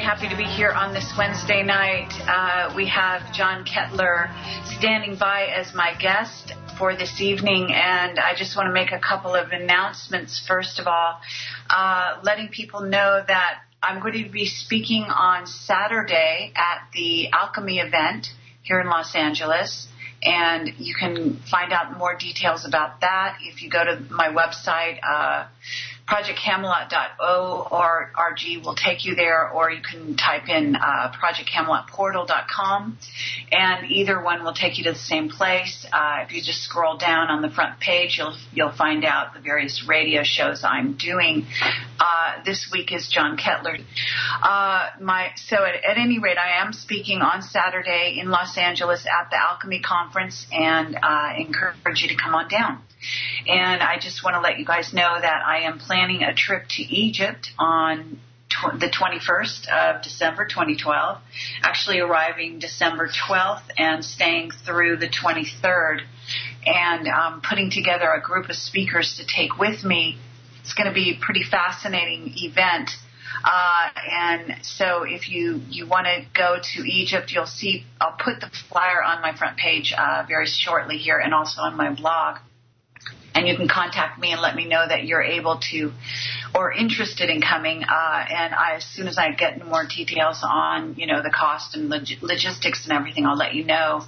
happy to be here on this Wednesday night. We have John Kettler standing by as my guest for this evening, and I just want to make a couple of announcements. First of all, letting people know that I'm going to be speaking on Saturday at the Alchemy event here in Los Angeles, and you can find out more details about that if you go to my website, projectcamelot.org will take you there, or you can type in projectcamelotportal.com, and either one will take you to the same place. If you just scroll down on the front page, you'll find out the various radio shows I'm doing. This week is John Kettler. So at any rate, I am speaking on Saturday in Los Angeles at the Alchemy Conference, and encourage you to come on down. And I just want to let you guys know that I am planning a trip to Egypt on the 21st of December 2012, actually arriving December 12th and staying through the 23rd, and putting together a group of speakers to take with me. It's going to be a pretty fascinating event. And so if you want to go to Egypt, you'll see, I'll put the flyer on my front page very shortly here, and also on my blog. And you can contact me and let me know that you're able to or interested in coming. And as soon as I get more details on, the cost and logistics and everything, I'll let you know.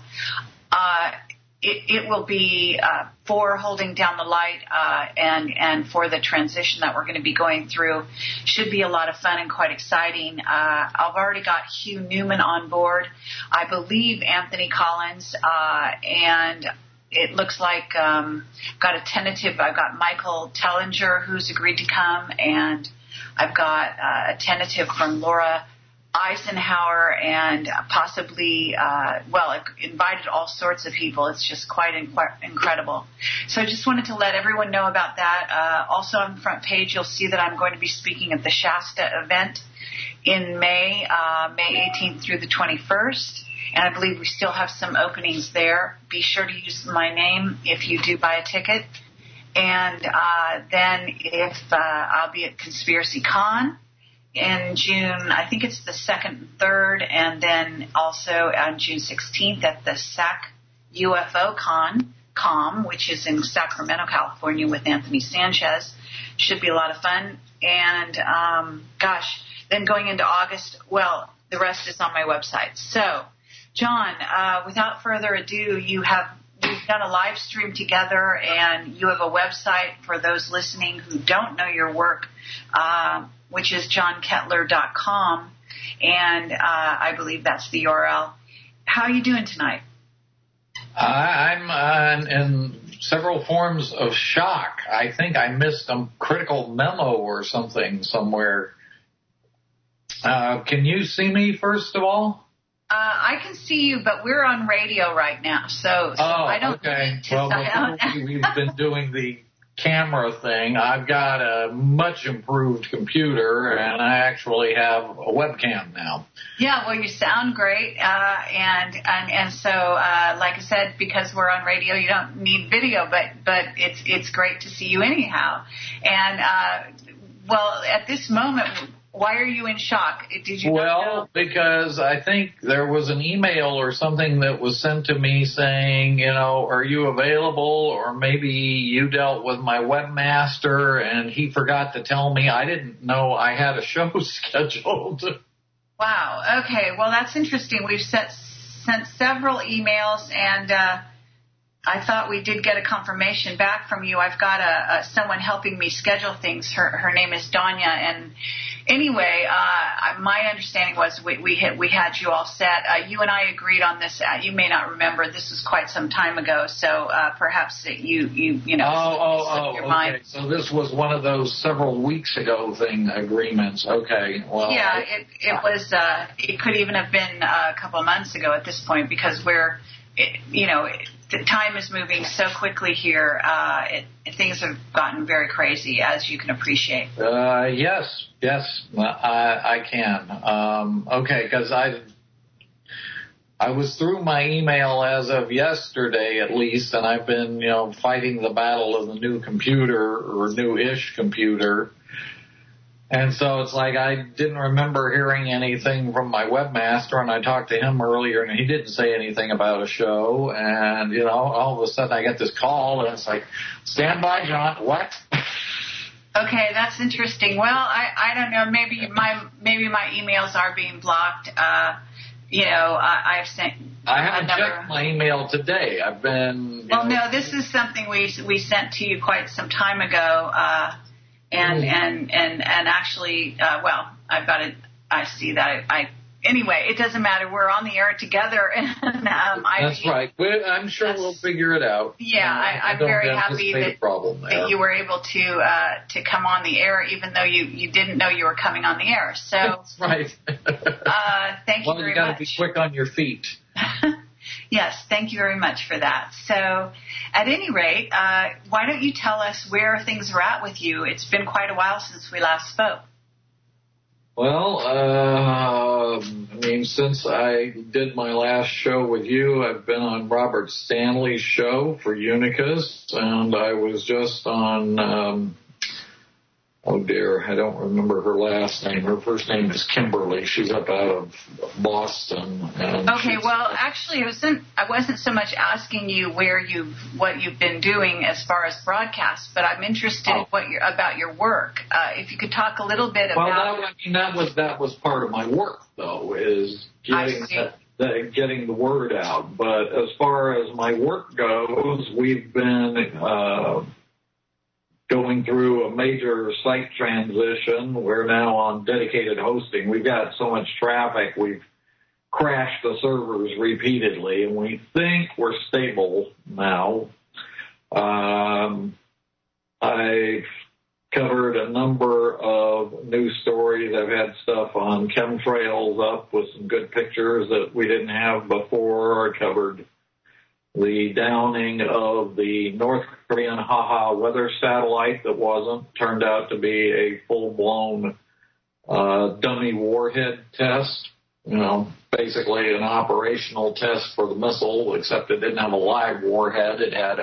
It will be for holding down the light and for the transition that we're going to be going through. Should be a lot of fun and quite exciting. I've already got Hugh Newman on board. I believe Anthony Collins, and it looks like got a tentative. I've got Michael Tellinger, who's agreed to come, and I've got a tentative from Laura Eisenhower, and possibly, invited all sorts of people. It's just quite incredible. So I just wanted to let everyone know about that. Also on the front page, you'll see that I'm going to be speaking at the Shasta event in May 18th through the 21st. And I believe we still have some openings there. Be sure to use my name if you do buy a ticket. And then if I'll be at Conspiracy Con in June, I think it's the 2nd and 3rd, and then also on June 16th at the SAC UFO Com, which is in Sacramento, California, with Anthony Sanchez. Should be a lot of fun. And, then going into August, the rest is on my website. So, John, without further ado, we've done a live stream together, and you have a website for those listening who don't know your work, which is johnkettler.com, and I believe that's the URL. How are you doing tonight? I'm in several forms of shock. I think I missed a critical memo or something somewhere. Can you see me, first of all? I can see you, but we're on radio right now, so I don't. Okay. Well, we've been doing the camera thing. I've got a much improved computer, and I actually have a webcam now. Yeah, well, you sound great, and so like I said, because we're on radio, you don't need video, but it's great to see you anyhow. And at this moment, why are you in shock? Did you know? Because I think there was an email or something that was sent to me saying, are you available? Or maybe you dealt with my webmaster and he forgot to tell me. I didn't know I had a show scheduled. Wow. Okay. Well, that's interesting. We've sent several emails, and I thought we did get a confirmation back from you. I've got someone helping me schedule things. Her name is Danya, and anyway, my understanding was we had you all set. You and I agreed on this. You may not remember. This was quite some time ago, so perhaps slipped your mind. Okay. So this was one of those several weeks ago agreements. Okay. Well. Yeah, it was. It could even have been a couple of months ago at this point, because the time is moving so quickly here. Things have gotten very crazy, as you can appreciate. Yes, I can. Okay, because I was through my email as of yesterday, at least, and I've been, fighting the battle of the new computer, or new-ish computer. And so it's like I didn't remember hearing anything from my webmaster, and I talked to him earlier, and he didn't say anything about a show. And, you know, all of a sudden I get this call, and it's like, stand by, John. What? Okay, that's interesting. Well, I don't know. Maybe my emails are being blocked. You know, I've sent. I haven't checked my email today. I've been. Well, no, this is something we sent to you quite some time ago. And actually, well, I've got it. I see that. Anyway, it doesn't matter. We're on the air together, and that's right. I'm sure we'll figure it out. Yeah, I'm very happy that you were able to come on the air, even though you didn't know you were coming on the air. So that's right. Thank you very much. Well, you got to be quick on your feet. Yes, thank you very much for that. So, at any rate, why don't you tell us where things are at with you? It's been quite a while since we last spoke. Well, I mean, since I did my last show with you, I've been on Robert Stanley's show for Unicus, and I was just on, oh dear, I don't remember her last name. Her first name is Kimberly. She's up out of Boston. Okay, well, actually, I wasn't so much asking you what you've been doing as far as broadcasts, but I'm interested about your work. If you could talk a little bit about. Well, that was part of my work, though, is getting the word out. But as far as my work goes, we've been going through a major site transition. We're now on dedicated hosting. We've got so much traffic, we've crashed the servers repeatedly, and we think we're stable now. I've covered a number of news stories. I've had stuff on chemtrails up with some good pictures that we didn't have before. I covered the downing of the North Korean Haha weather satellite that turned out to be a full-blown dummy warhead test. You know, basically an operational test for the missile, except it didn't have a live warhead. It had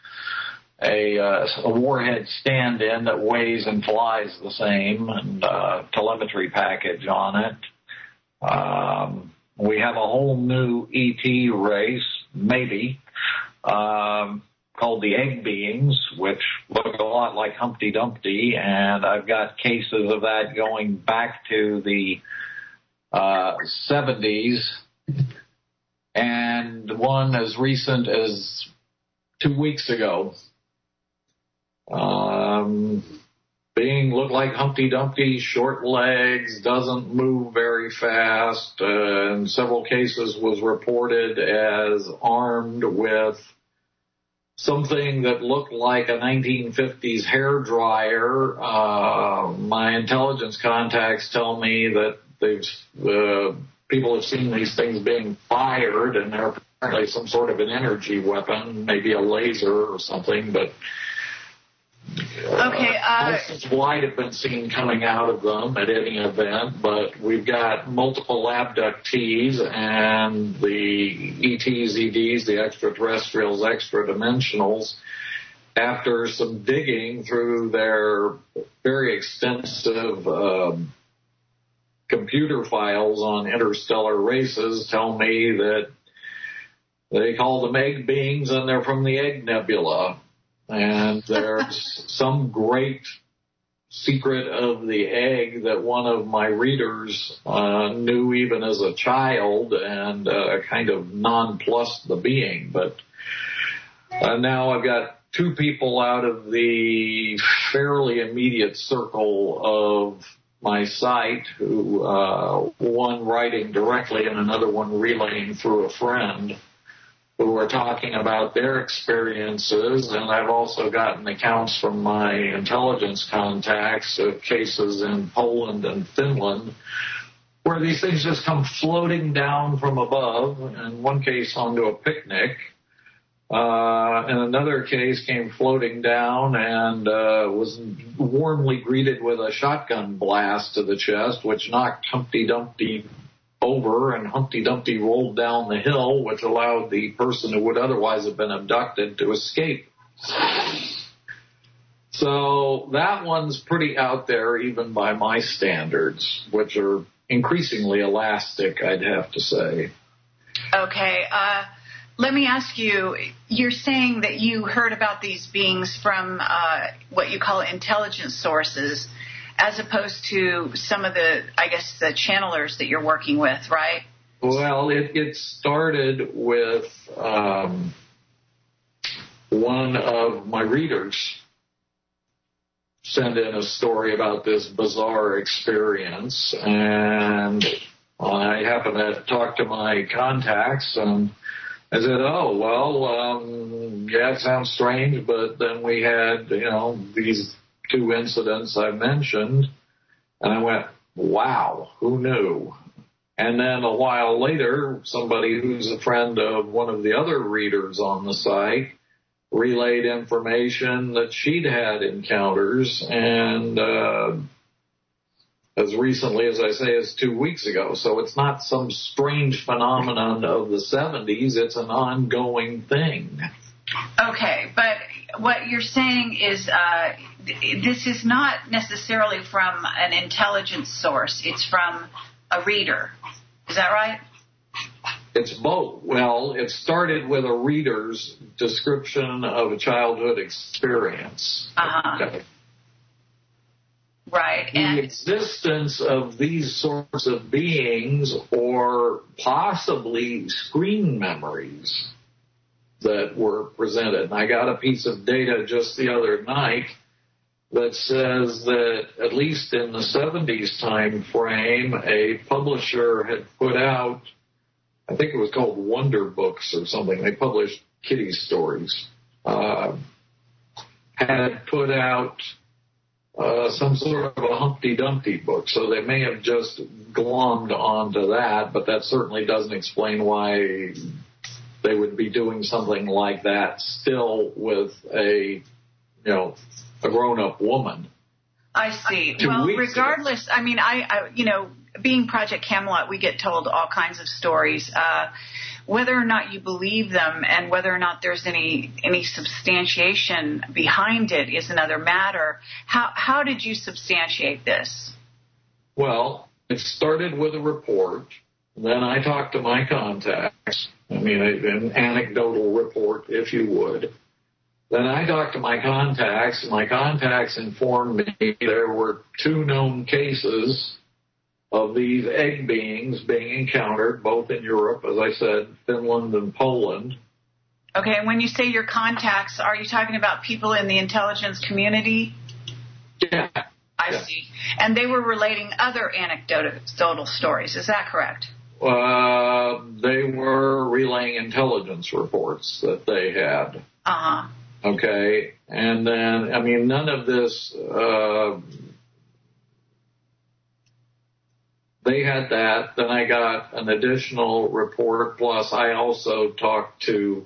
a warhead stand-in that weighs and flies the same, and telemetry package on it. We have a whole new ET race, maybe, called the Egg Beings, which look a lot like Humpty Dumpty, and I've got cases of that going back to the 70s, and one as recent as 2 weeks ago. Being looked like Humpty Dumpty, short legs, doesn't move very fast, in several cases was reported as armed with something that looked like a 1950s hair dryer. My intelligence contacts tell me that people have seen these things being fired, and they're apparently some sort of an energy weapon, maybe a laser or something, but most light have been seen coming out of them at any event, but we've got multiple abductees, and the ETs, EDs, the extraterrestrials, extra-dimensionals, after some digging through their very extensive computer files on interstellar races, tell me that they call them egg beings, and they're from the Egg Nebula. And there's some great secret of the egg that one of my readers knew even as a child, and kind of nonplussed the being. But now I've got two people out of the fairly immediate circle of my site, who one writing directly and another one relaying through a friend, who are talking about their experiences, and I've also gotten accounts from my intelligence contacts of cases in Poland and Finland where these things just come floating down from above, in one case onto a picnic. In another case came floating down and was warmly greeted with a shotgun blast to the chest, which knocked Humpty Dumpty over, and Humpty Dumpty rolled down the hill, which allowed the person who would otherwise have been abducted to escape. So that one's pretty out there even by my standards, which are increasingly elastic, I'd have to say. Okay. Let me ask you, you're saying that you heard about these beings from what you call intelligence sources as opposed to some of the, I guess, the channelers that you're working with, right? Well, it started with one of my readers sent in a story about this bizarre experience, and I happened to talk to my contacts, and I said, oh, well, yeah, it sounds strange, but then we had, these two incidents I mentioned, and I went, wow, who knew? And then a while later, somebody who's a friend of one of the other readers on the site relayed information that she'd had encounters, and as recently as I say as 2 weeks ago. So it's not some strange phenomenon of the 70s. It's an ongoing thing. Okay, but what you're saying is this is not necessarily from an intelligence source. It's from a reader. Is that right? It's both. Well, it started with a reader's description of a childhood experience. Uh-huh. Okay. Right. The existence of these sorts of beings or possibly screen memories that were presented. And I got a piece of data just the other night that says that at least in the 70s time frame, a publisher had put out, I think it was called Wonder Books or something. They published kiddie stories. Had put out some sort of a Humpty Dumpty book. So they may have just glommed onto that, but that certainly doesn't explain why they would be doing something like that still with a grown-up woman. I see. Well, regardless, I mean, I being Project Camelot, we get told all kinds of stories. Whether or not you believe them and whether or not there's any substantiation behind it is another matter. How did you substantiate this? Well, it started with a report. Then I talked to my contacts. I mean, an anecdotal report, if you would. Then I talked to my contacts. My contacts informed me there were 2 known cases of these egg beings being encountered, both in Europe, as I said, Finland and Poland. Okay, and when you say your contacts, are you talking about people in the intelligence community? Yeah. I see. And they were relating other anecdotal stories, is that correct? They were relaying intelligence reports that they had. Uh-huh. Okay, and then, I mean, none of this, they had that. Then I got an additional report, plus I also talked to,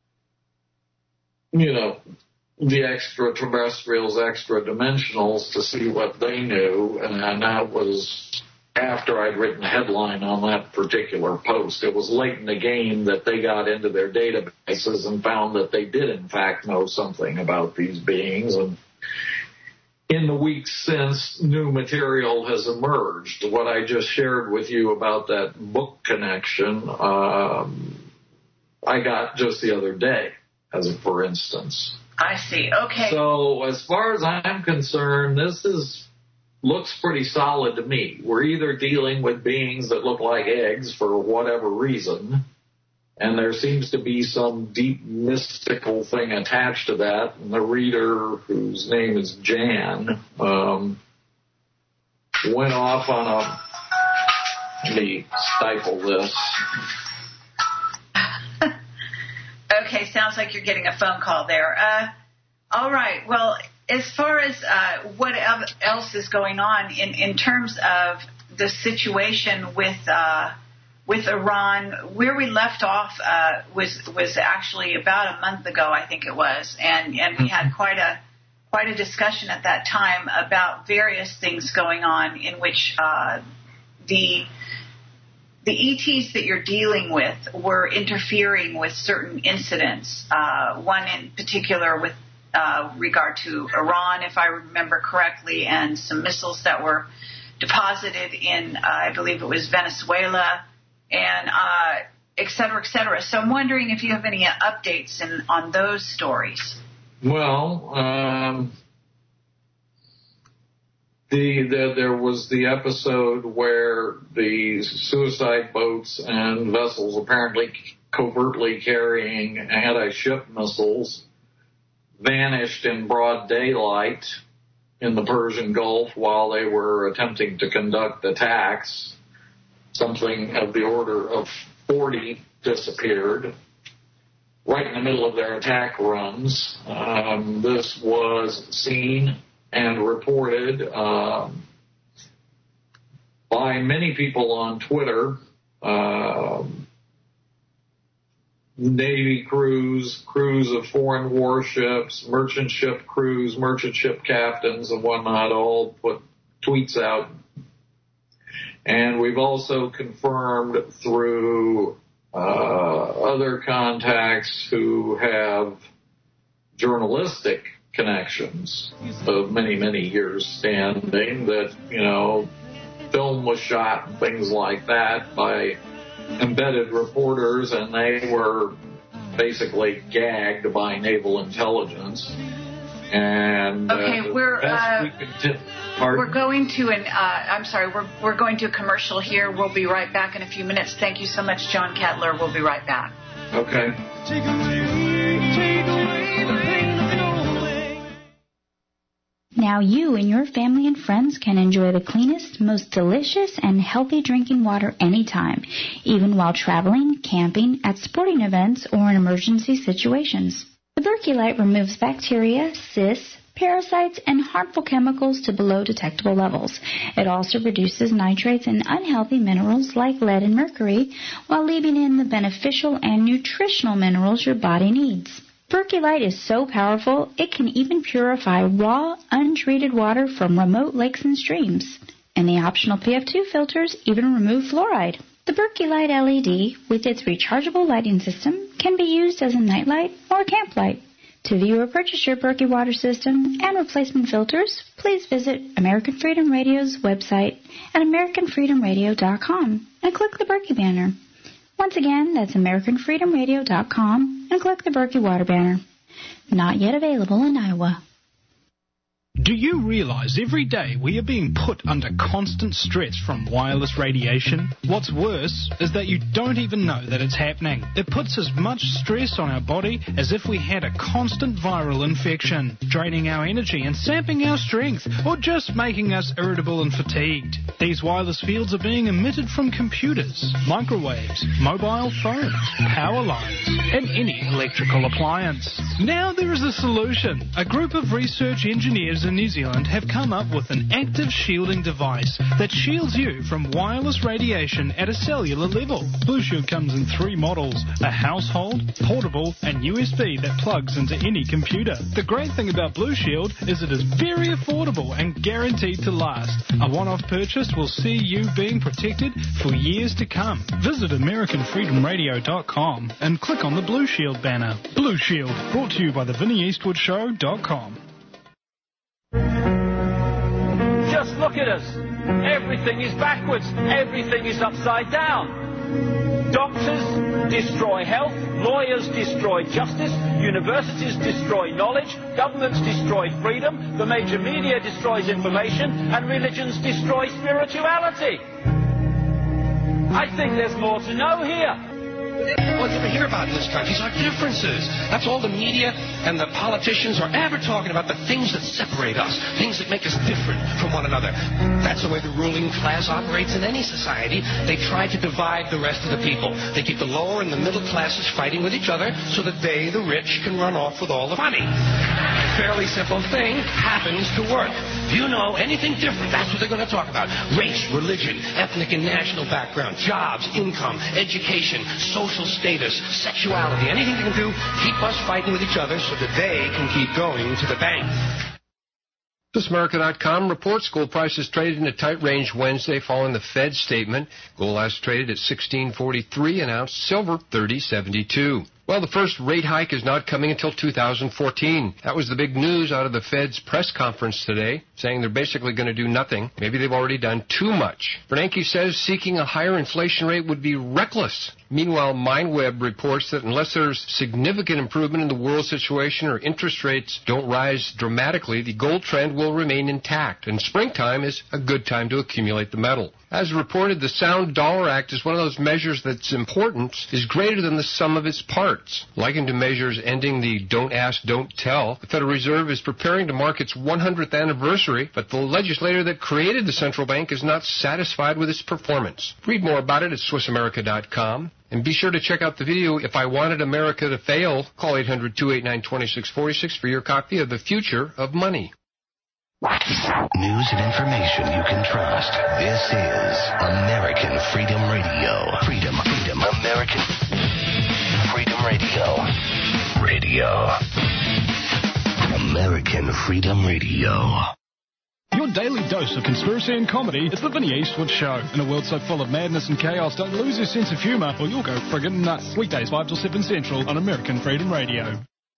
the extraterrestrials, extra-dimensionals to see what they knew, and that was after I'd written a headline on that particular post. It was late in the game that they got into their databases and found that they did, in fact, know something about these beings. And in the weeks since, new material has emerged. What I just shared with you about that book connection, I got just the other day, as a for instance. I see. Okay. So as far as I'm concerned, this looks pretty solid to me. We're either dealing with beings that look like eggs for whatever reason, and there seems to be some deep mystical thing attached to that. And the reader, whose name is Jan, went off on a... Let me stifle this. Okay, sounds like you're getting a phone call there. All right, well, as far as what else is going on in terms of the situation with Iran, where we left off was actually about a month ago, I think it was, and we had quite a discussion at that time about various things going on in which the ETs that you're dealing with were interfering with certain incidents. One in particular with regard to Iran, if I remember correctly, and some missiles that were deposited in, I believe it was Venezuela, and et cetera, et cetera. So I'm wondering if you have any updates on those stories. Well, there was the episode where the suicide boats and vessels apparently covertly carrying anti-ship missiles vanished in broad daylight in the Persian Gulf while they were attempting to conduct attacks. Something of the order of 40 disappeared right in the middle of their attack runs. This was seen and reported by many people on Twitter. Navy crews of foreign warships, merchant ship crews, merchant ship captains and whatnot all put tweets out. And we've also confirmed through other contacts who have journalistic connections of many, many years standing that, film was shot and things like that by embedded reporters, and they were basically gagged by naval intelligence. And we're going to we're going to a commercial here. We'll be right back in a few minutes. Thank you so much, John Kettler. We'll be right back. Okay. Now you and your family and friends can enjoy the cleanest, most delicious, and healthy drinking water anytime, even while traveling, camping, at sporting events, or in emergency situations. The Berkey Light removes bacteria, cysts, parasites, and harmful chemicals to below detectable levels. It also reduces nitrates and unhealthy minerals like lead and mercury, while leaving in the beneficial and nutritional minerals your body needs. Berkey Light is so powerful, it can even purify raw, untreated water from remote lakes and streams. And the optional PF2 filters even remove fluoride. The Berkey Light LED, with its rechargeable lighting system, can be used as a nightlight or camp light. To view or purchase your Berkey water system and replacement filters, please visit American Freedom Radio's website at AmericanFreedomRadio.com and click the Berkey banner. Once again, that's AmericanFreedomRadio.com and click the Berkey water banner. Not yet available in Iowa. Do you realize every day we are being put under constant stress from wireless radiation? What's worse is that you don't even know that it's happening. It puts as much stress on our body as if we had a constant viral infection, draining our energy and sapping our strength, or just making us irritable and fatigued. These wireless fields are being emitted from computers, microwaves, mobile phones, power lines, and any electrical appliance. Now there is a solution. A group of research engineers in New Zealand have come up with an active shielding device that shields you from wireless radiation at a cellular level. Blue Shield comes in 3 models, a household, portable, and USB that plugs into any computer. The great thing about Blue Shield is it is very affordable and guaranteed to last. A one-off purchase will see you being protected for years to come. Visit AmericanFreedomRadio.com and click on the Blue Shield banner. Blue Shield, brought to you by the VinnieEastwoodShow.com. Just look at us. Everything is backwards. Everything is upside down. Doctors destroy health. Lawyers destroy justice. Universities destroy knowledge. Governments destroy freedom. The major media destroys information. And religions destroy spirituality. I think there's more to know here. What you ever hear about in this country is our differences. That's all the media and the politicians are ever talking about, the things that separate us, things that make us different from one another. That's the way the ruling class operates in any society. They try to divide the rest of the people. They keep the lower and the middle classes fighting with each other so that they, the rich, can run off with all the money. Fairly simple thing happens to work. If you know anything different, that's what they're going to talk about. Race, religion, ethnic and national background, jobs, income, education, social status, sexuality, anything they can do, keep us fighting with each other so that they can keep going to the bank. ThisAmerica.com reports gold prices traded in a tight range Wednesday following the Fed statement. Gold last traded at $16.43 an ounce, silver $30.72. Well, the first rate hike is not coming until 2014. That was the big news out of the Fed's press conference today, saying they're basically going to do nothing. Maybe they've already done too much. Bernanke says seeking a higher inflation rate would be reckless. Meanwhile, MindWeb reports that unless there's significant improvement in the world situation or interest rates don't rise dramatically, the gold trend will remain intact, and springtime is a good time to accumulate the metal. As reported, the Sound Dollar Act is one of those measures that's importance is greater than the sum of its parts. Likened to measures ending the don't ask, don't tell, the Federal Reserve is preparing to mark its 100th anniversary, but the legislator that created the central bank is not satisfied with its performance. Read more about it at SwissAmerica.com. And be sure to check out the video, If I Wanted America to Fail. Call 800-289-2646 for your copy of The Future of Money. News and information you can trust. This is American Freedom Radio. Freedom, American Freedom Radio. American Freedom Radio. Your daily dose of conspiracy and comedy is the Vinny Eastwood Show. In a world so full of madness and chaos, don't lose your sense of humour or you'll go friggin' nuts. Weekdays 5 till 7 Central on American Freedom Radio.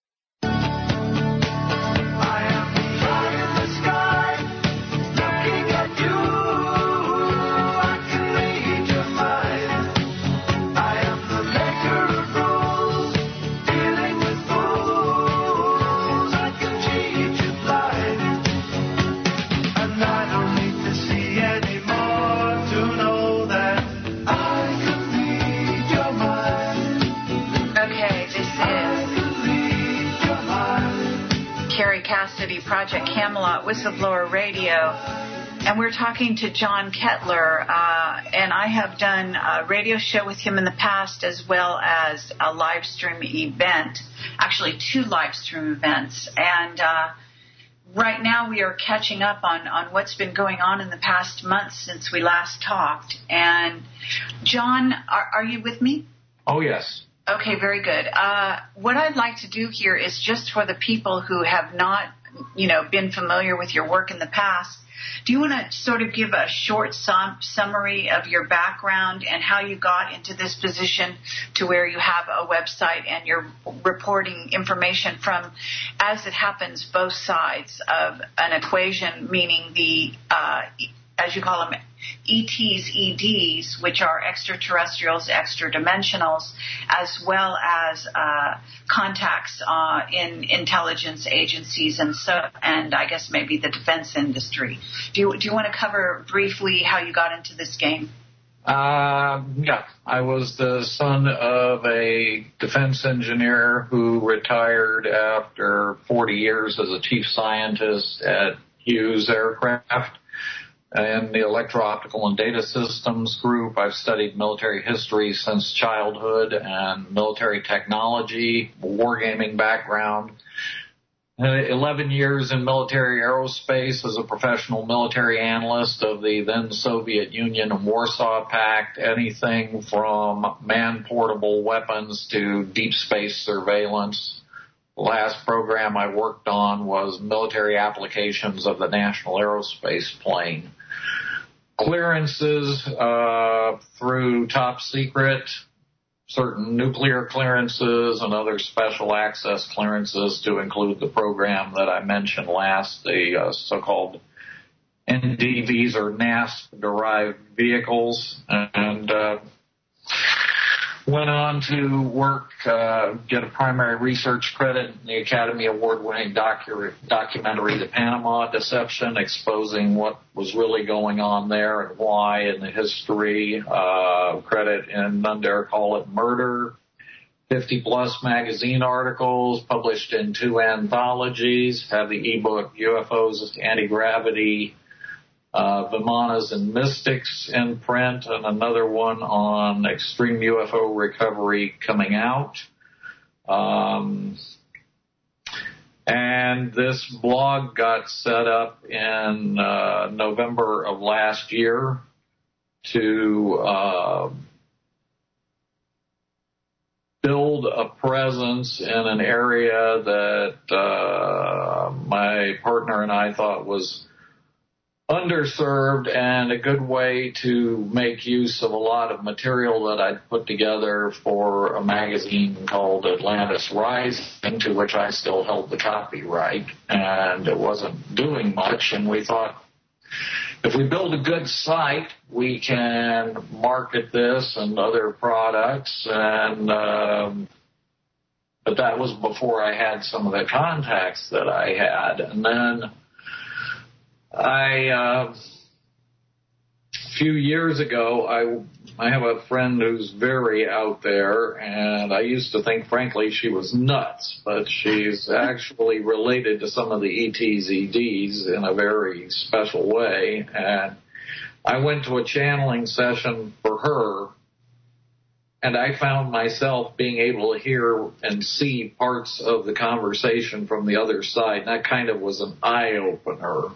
Project Camelot Whistleblower Radio, and we're talking to John Kettler, and I have done a radio show with him in the past as well as a live stream event, actually 2 live stream events, and right now we are catching up on what's been going on in the past month since we last talked. And John, are you with me? Oh, yes. Okay, very good. What I'd like to do here is just for the people who have not been familiar with your work in the past, do you want to sort of give a short summary of your background and how you got into this position to where you have a website and you're reporting information from, as it happens, both sides of an equation, meaning the, as you call them, ETs, EDs, which are extraterrestrials, extra-dimensionals, as well as contacts in intelligence agencies and I guess maybe the defense industry. Do you want to cover briefly how you got into this game? Yeah. I was the son of a defense engineer who retired after 40 years as a chief scientist at Hughes Aircraft. In the Electro-Optical and Data Systems group, I've studied military history since childhood and military technology, wargaming background. 11 years in military aerospace as a professional military analyst of the then Soviet Union and Warsaw Pact, anything from man-portable weapons to deep space surveillance. The last program I worked on was military applications of the National Aerospace Plane. Clearances through top secret, certain nuclear clearances and other special access clearances to include the program that I mentioned last, the so-called NDVs or NASP-derived vehicles, and went on to work, get a primary research credit in the Academy Award-winning documentary The Panama Deception, exposing what was really going on there and why in the history, credit in None Dare Call It Murder, 50-plus magazine articles published in 2 anthologies, have the ebook UFOs Anti-Gravity, Vimanas and Mystics in print, and another one on extreme UFO recovery coming out. And this blog got set up in November of last year to build a presence in an area that my partner and I thought was underserved and a good way to make use of a lot of material that I'd put together for a magazine called Atlantis Rising, to which I still held the copyright, and it wasn't doing much, and we thought, if we build a good site, we can market this and other products, and but that was before I had some of the contacts that I had. And then a few years ago, I have a friend who's very out there, and I used to think, frankly, she was nuts, but she's actually related to some of the ETZDs in a very special way. And I went to a channeling session for her, and I found myself being able to hear and see parts of the conversation from the other side. And that kind of was an eye-opener.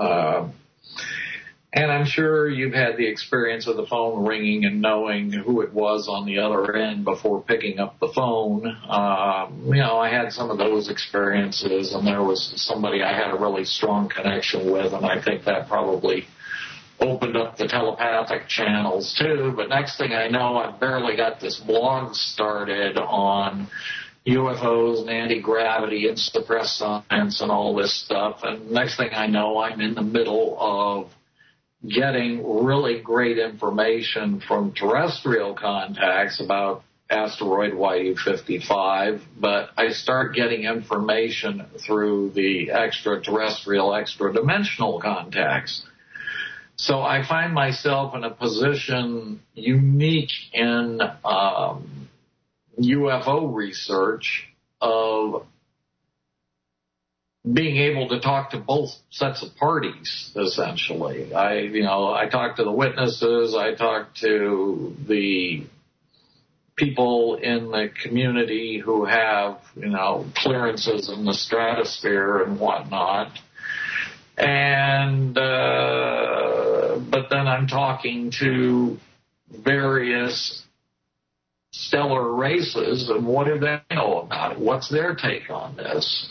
And I'm sure you've had the experience of the phone ringing and knowing who it was on the other end before picking up the phone. I had some of those experiences, and there was somebody I had a really strong connection with, and I think that probably opened up the telepathic channels too. But next thing I know, I've barely got this blog started on UFOs and anti-gravity and suppressed science and all this stuff. And next thing I know, I'm in the middle of getting really great information from terrestrial contacts about asteroid YU-55, but I start getting information through the extraterrestrial, extra-dimensional contacts. So I find myself in a position unique in UFO research of being able to talk to both sets of parties, essentially. I talk to the witnesses, I talk to the people in the community who have, clearances in the stratosphere and whatnot. And, but then I'm talking to various stellar races, and what do they know about it? What's their take on this?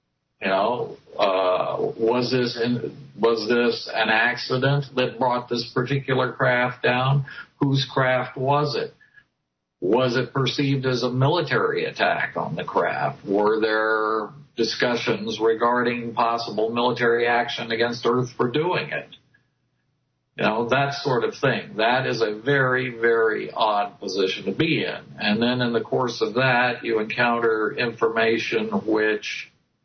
Was this an accident that brought this particular craft down? Whose craft was it? Was it perceived as a military attack on the craft? Were there discussions regarding possible military action against Earth for doing it? That sort of thing. That is a very, very odd position to be in. And then in the course of that, you encounter information which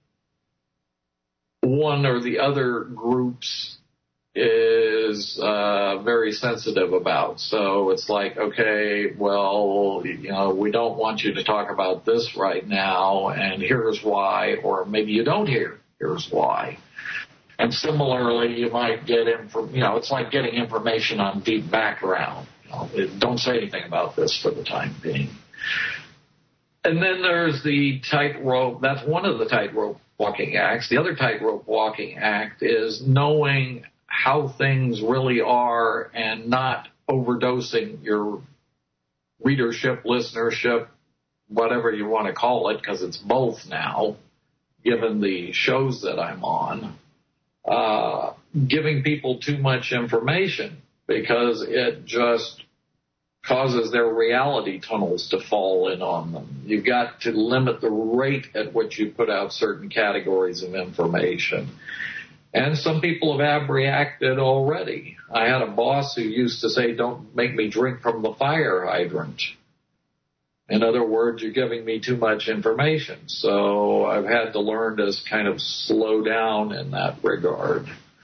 one or the other groups is very sensitive about. So it's like, okay, well, we don't want you to talk about this right now, and here's why, or maybe you don't here's why. And similarly, you might get it's like getting information on deep background. Don't say anything about this for the time being. And then there's the tightrope. That's one of the tightrope walking acts. The other tightrope walking act is knowing how things really are and not overdosing your readership, listenership, whatever you want to call it, because it's both now, given the shows that I'm on, giving people too much information, because it just causes their reality tunnels to fall in on them. You've got to limit the rate at which you put out certain categories of information. And some people have abreacted already. I had a boss who used to say, don't make me drink from the fire hydrant. In other words, you're giving me too much information. So I've had to learn to kind of slow down in that regard.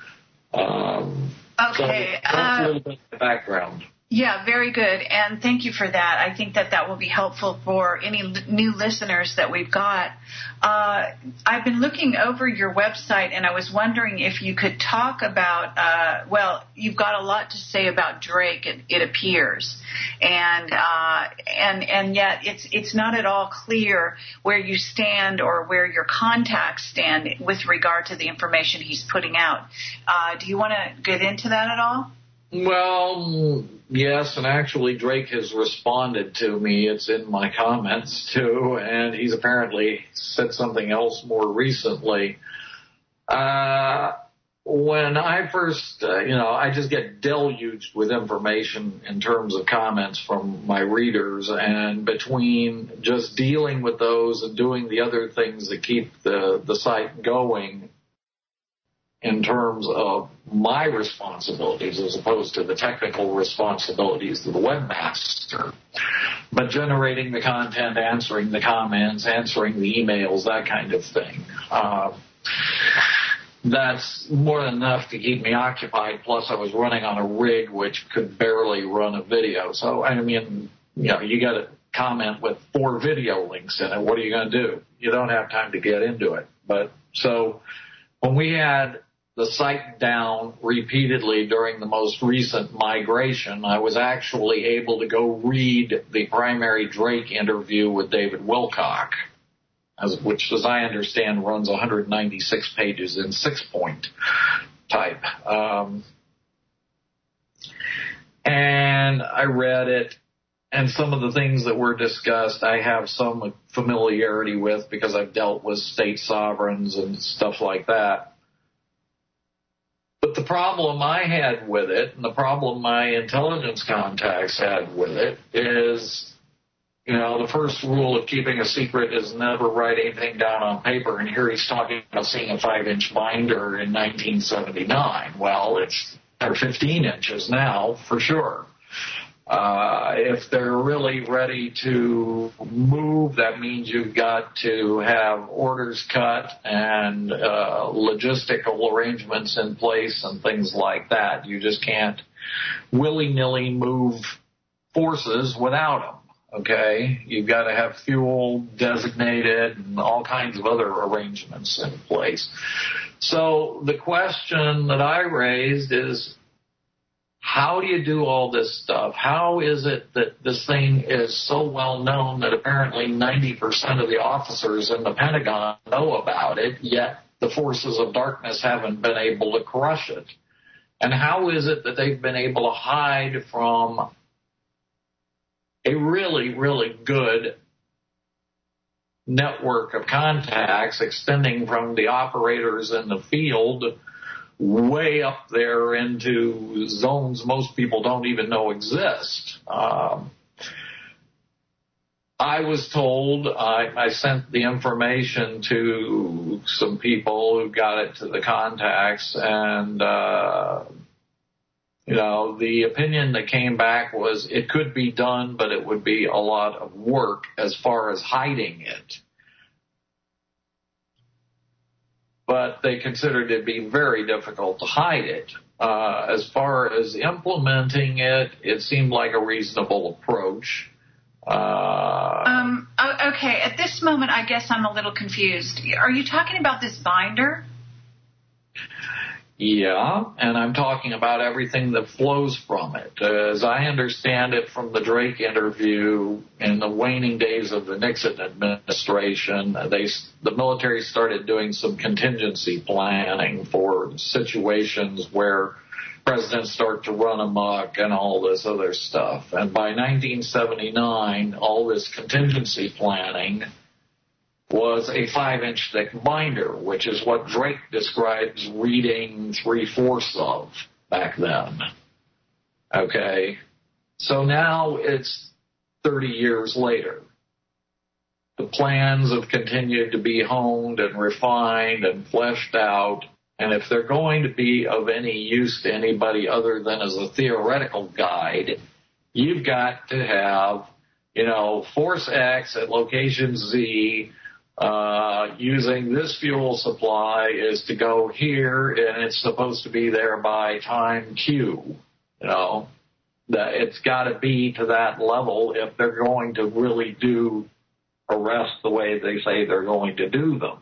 Okay. So that's a little bit of the background. Yeah, very good. And thank you for that. I think that will be helpful for any new listeners that we've got. I've been looking over your website, and I was wondering if you could talk about, you've got a lot to say about Drake, it appears. And yet it's not at all clear where you stand or where your contacts stand with regard to the information he's putting out. Do you want to get into that at all? Well, yes, and actually Drake has responded to me. It's in my comments, too, and he's apparently said something else more recently. when I first, I just get deluged with information in terms of comments from my readers, and between just dealing with those and doing the other things that keep the site going in terms of my responsibilities as opposed to the technical responsibilities of the webmaster, but generating the content, answering the comments, answering the emails, that kind of thing. That's more than enough to keep me occupied, plus I was running on a rig which could barely run a video. So, you got a comment with 4 video links in it. What are you going to do? You don't have time to get into it. But so when we had the site down repeatedly during the most recent migration, I was actually able to go read the primary Drake interview with David Wilcock, which, as I understand, runs 196 pages in 6-point type. And I read it, and some of the things that were discussed I have some familiarity with because I've dealt with state sovereigns and stuff like that. But the problem I had with it, and the problem my intelligence contacts had with it, is the first rule of keeping a secret is never write anything down on paper. And here he's talking about seeing a 5-inch binder in 1979. Well, it's 15 inches now, for sure. If they're really ready to move, that means you've got to have orders cut and logistical arrangements in place and things like that. You just can't willy-nilly move forces without them. Okay, you've got to have fuel designated and all kinds of other arrangements in place. So the question that I raised is, how do you do all this stuff? How is it that this thing is so well known that apparently 90% of the officers in the Pentagon know about it, yet the forces of darkness haven't been able to crush it? And how is it that they've been able to hide from a really, really good network of contacts extending from the operators in the field way up there into zones most people don't even know exist? I was told, I sent the information to some people who got it to the contacts, and the opinion that came back was it could be done, but it would be a lot of work as far as hiding it. But they considered it to be very difficult to hide it. As far as implementing it, it seemed like a reasonable approach. Okay, at this moment, I guess I'm a little confused. Are you talking about this binder? Yeah, and I'm talking about everything that flows from it. As I understand it from the Drake interview, in the waning days of the Nixon administration, the military started doing some contingency planning for situations where presidents start to run amok and all this other stuff. And by 1979, all this contingency planning was a 5-inch thick binder, which is what Drake describes reading 3/4 of back then. Okay? So now it's 30 years later. The plans have continued to be honed and refined and fleshed out, and if they're going to be of any use to anybody other than as a theoretical guide, you've got to have, Force X at location Z, using this fuel supply is to go here, and it's supposed to be there by time Q. That it's got to be to that level if they're going to really do arrests the way they say they're going to do them.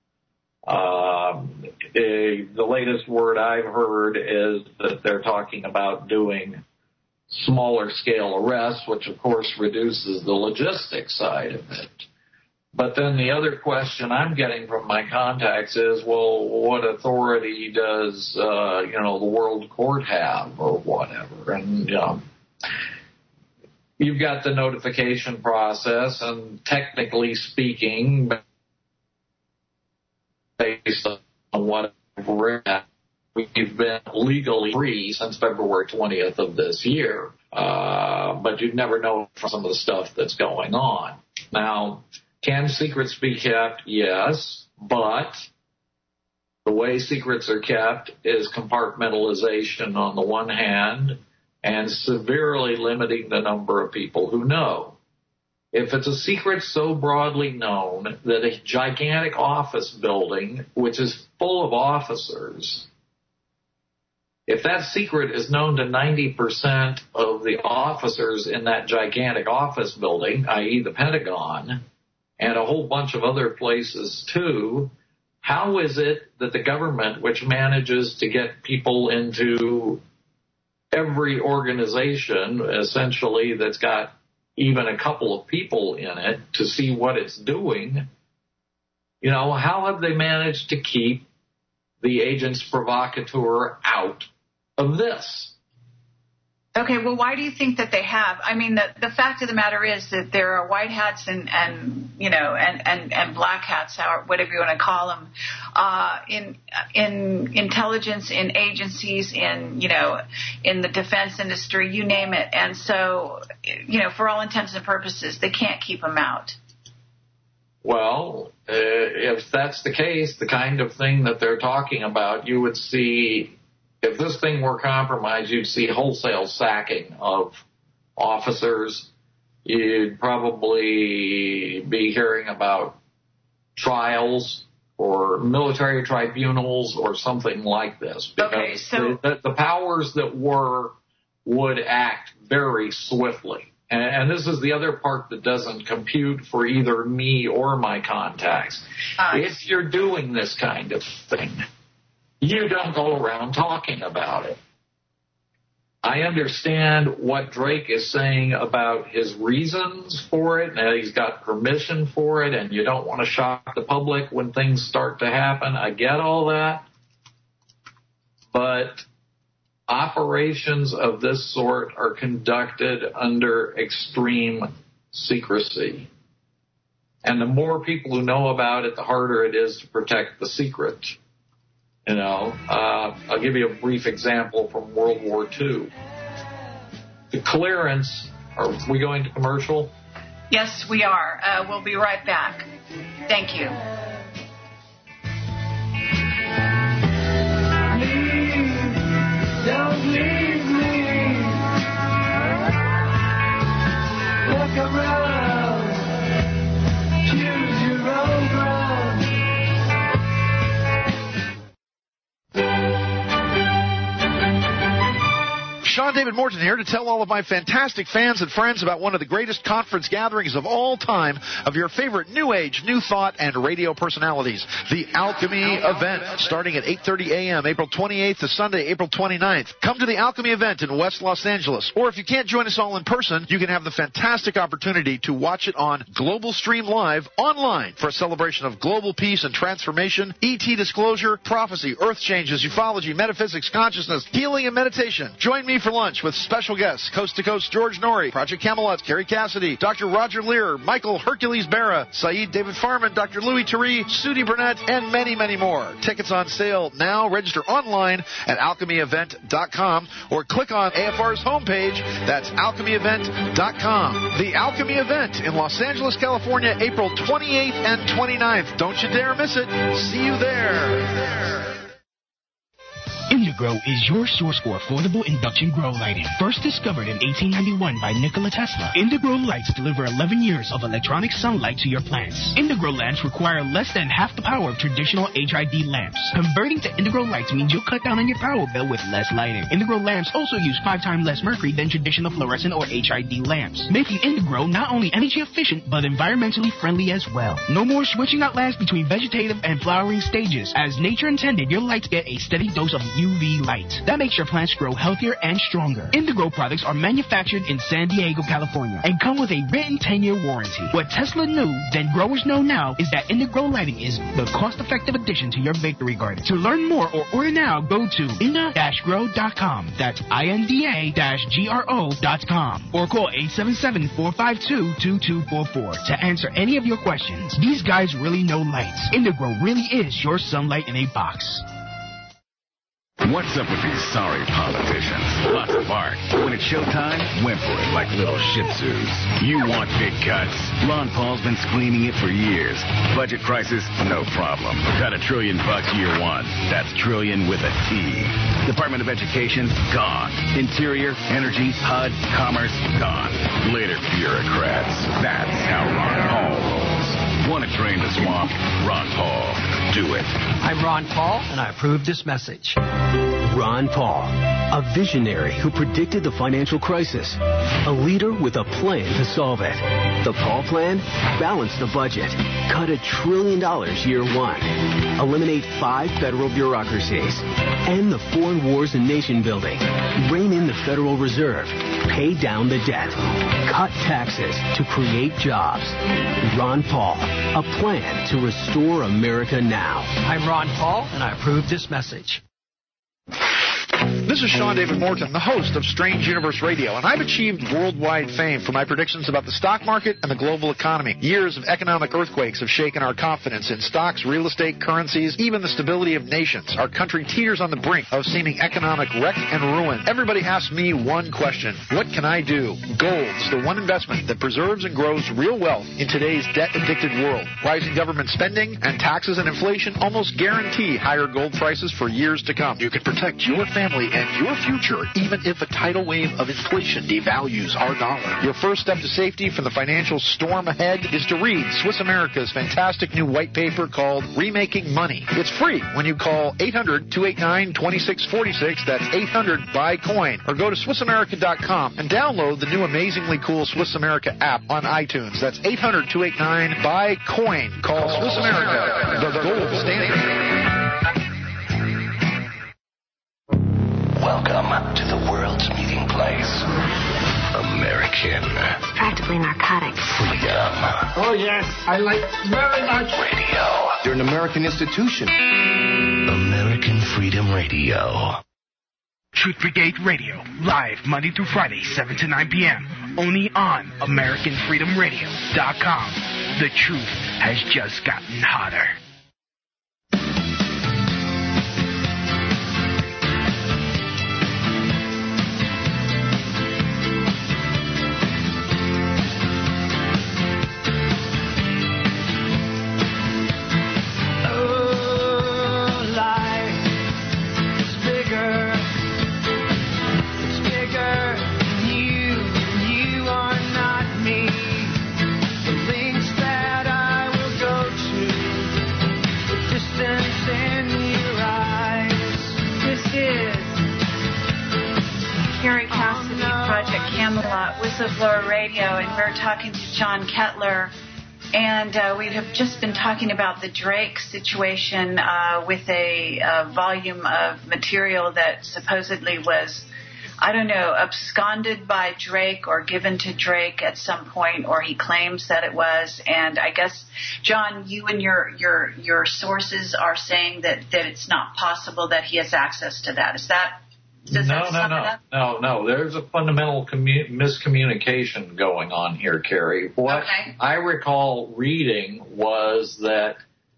The latest word I've heard is that they're talking about doing smaller scale arrests, which of course reduces the logistics side of it. But then the other question I'm getting from my contacts is, well, what authority does, the World Court have or whatever? And, you've got the notification process, and technically speaking, based on what I've read, we've been legally free since February 20th of this year. But you'd never know from some of the stuff that's going on. Now, can secrets be kept? Yes, but the way secrets are kept is compartmentalization on the one hand and severely limiting the number of people who know. If it's a secret so broadly known that a gigantic office building, which is full of officers, if that secret is known to 90% of the officers in that gigantic office building, i.e. the Pentagon, and a whole bunch of other places too, how is it that the government, which manages to get people into every organization, essentially, that's got even a couple of people in it to see what it's doing, how have they managed to keep the agents provocateur out of this? Okay, well, why do you think that they have? I mean, the fact of the matter is that there are white hats and black hats, whatever you want to call them, in intelligence, in agencies, in the defense industry, you name it. And so, for all intents and purposes, they can't keep them out. Well, if that's the case, the kind of thing that they're talking about, you would see. If this thing were compromised, you'd see wholesale sacking of officers. You'd probably be hearing about trials or military tribunals or something like this. Because okay, so the powers that would act very swiftly. And this is the other part that doesn't compute for either me or my contacts. If you're doing this kind of thing, you don't go around talking about it. I understand what Drake is saying about his reasons for it, and he's got permission for it, and you don't want to shock the public when things start to happen. I get all that. But operations of this sort are conducted under extreme secrecy. And the more people who know about it, the harder it is to protect the secret. I'll give you a brief example from World War II. The clearance, are we going to commercial? Yes, we are. We'll be right back. Thank you. Please, don't leave me. Look around. Choose your own ground. Sean David Morton here to tell all of my fantastic fans and friends about one of the greatest conference gatherings of all time of your favorite New Age, New Thought, and radio personalities. The Alchemy Event, starting at 8:30 a.m., April 28th to Sunday, April 29th. Come to the Alchemy Event in West Los Angeles. Or if you can't join us all in person, you can have the fantastic opportunity to watch it on Global Stream Live online for a celebration of global peace and transformation, ET disclosure, prophecy, earth changes, ufology, metaphysics, consciousness, healing, and meditation. Join me for lunch with special guests, Coast to Coast George Norrie, Project Camelot, Kerry Cassidy, Dr. Roger Lear, Michael Hercules Barra, Saeed David Farman, Dr. Louis Turi, Sudi Burnett, and many, many more. Tickets on sale now. Register online at alchemyevent.com or click on AFR's homepage. That's alchemyevent.com. The Alchemy Event in Los Angeles, California, April 28th and 29th. Don't you dare miss it. See you there. Indigrow is your source for affordable induction grow lighting. First discovered in 1891 by Nikola Tesla, Indigrow lights deliver 11 years of electronic sunlight to your plants. Indigrow lamps require less than half the power of traditional HID lamps. Converting to Indigrow lights means you'll cut down on your power bill with less lighting. Indigrow lamps also use 5 times less mercury than traditional fluorescent or HID lamps, making Indigrow not only energy efficient but environmentally friendly as well. No more switching out lamps between vegetative and flowering stages. As nature intended, your lights get a steady dose of UV light. That makes your plants grow healthier and stronger. Indigrow products are manufactured in San Diego, California, and come with a written 10-year warranty. What Tesla knew, then growers know now, is that Indigrow lighting is the cost-effective addition to your victory garden. To learn more or order now, go to inda-grow.com. That's INDA-GRO.com. Or call 877-452-2244 to answer any of your questions. These guys really know lights. Indigrow really is your sunlight in a box. What's up with these sorry politicians? Lots of bark. When it's showtime, whimper it like little shih tzus. You want big cuts? Ron Paul's been screaming it for years. Budget crisis? No problem. Got $1 trillion year one. That's trillion with a T. Department of Education? Gone. Interior, Energy, HUD, Commerce? Gone. Later, bureaucrats. That's how Ron Paul rolls. Want to drain the swamp? Ron Paul. Do it. I'm Ron Paul, and I approve this message. Ron Paul, a visionary who predicted the financial crisis, a leader with a plan to solve it. The Paul plan? Balance the budget. Cut $1 trillion year one. Eliminate 5 federal bureaucracies. End the foreign wars and nation building. Rein in the Federal Reserve. Pay down the debt. Cut taxes to create jobs. Ron Paul, a plan to restore America now. I'm Ron Paul, and I approve this message. This is Sean David Morton, the host of Strange Universe Radio, and I've achieved worldwide fame for my predictions about the stock market and the global economy. Years of economic earthquakes have shaken our confidence in stocks, real estate, currencies, even the stability of nations. Our country teeters on the brink of seeming economic wreck and ruin. Everybody asks me one question: what can I do? Gold is the one investment that preserves and grows real wealth in today's debt-addicted world. Rising government spending and taxes and inflation almost guarantee higher gold prices for years to come. You can protect your family and your future, even if a tidal wave of inflation devalues our dollar. Your first step to safety from the financial storm ahead is to read Swiss America's fantastic new white paper called Remaking Money. It's free when you call 800-289-2646. That's 800-BUY-COIN. Or go to SwissAmerica.com and download the new amazingly cool Swiss America app on iTunes. That's 800-289-BUY-COIN. Call Swiss America, the gold standard. Welcome to the world's meeting place. American. It's practically narcotic. Freedom. Oh, yes. I like very much. Radio. You're an American institution. American Freedom Radio. Truth Brigade Radio, live Monday through Friday, 7 to 9 p.m. Only on AmericanFreedomRadio.com. The truth has just gotten hotter. Camelot Whistleblower Radio, and we're talking to John Kettler, and we have just been talking about the Drake situation with a volume of material that supposedly was, I don't know, absconded by Drake or given to Drake at some point, or he claims that it was. And I guess, John, you and your sources are saying that it's not possible that he has access to that. Is that? No. There's a fundamental miscommunication going on here, Carrie. What I recall reading was that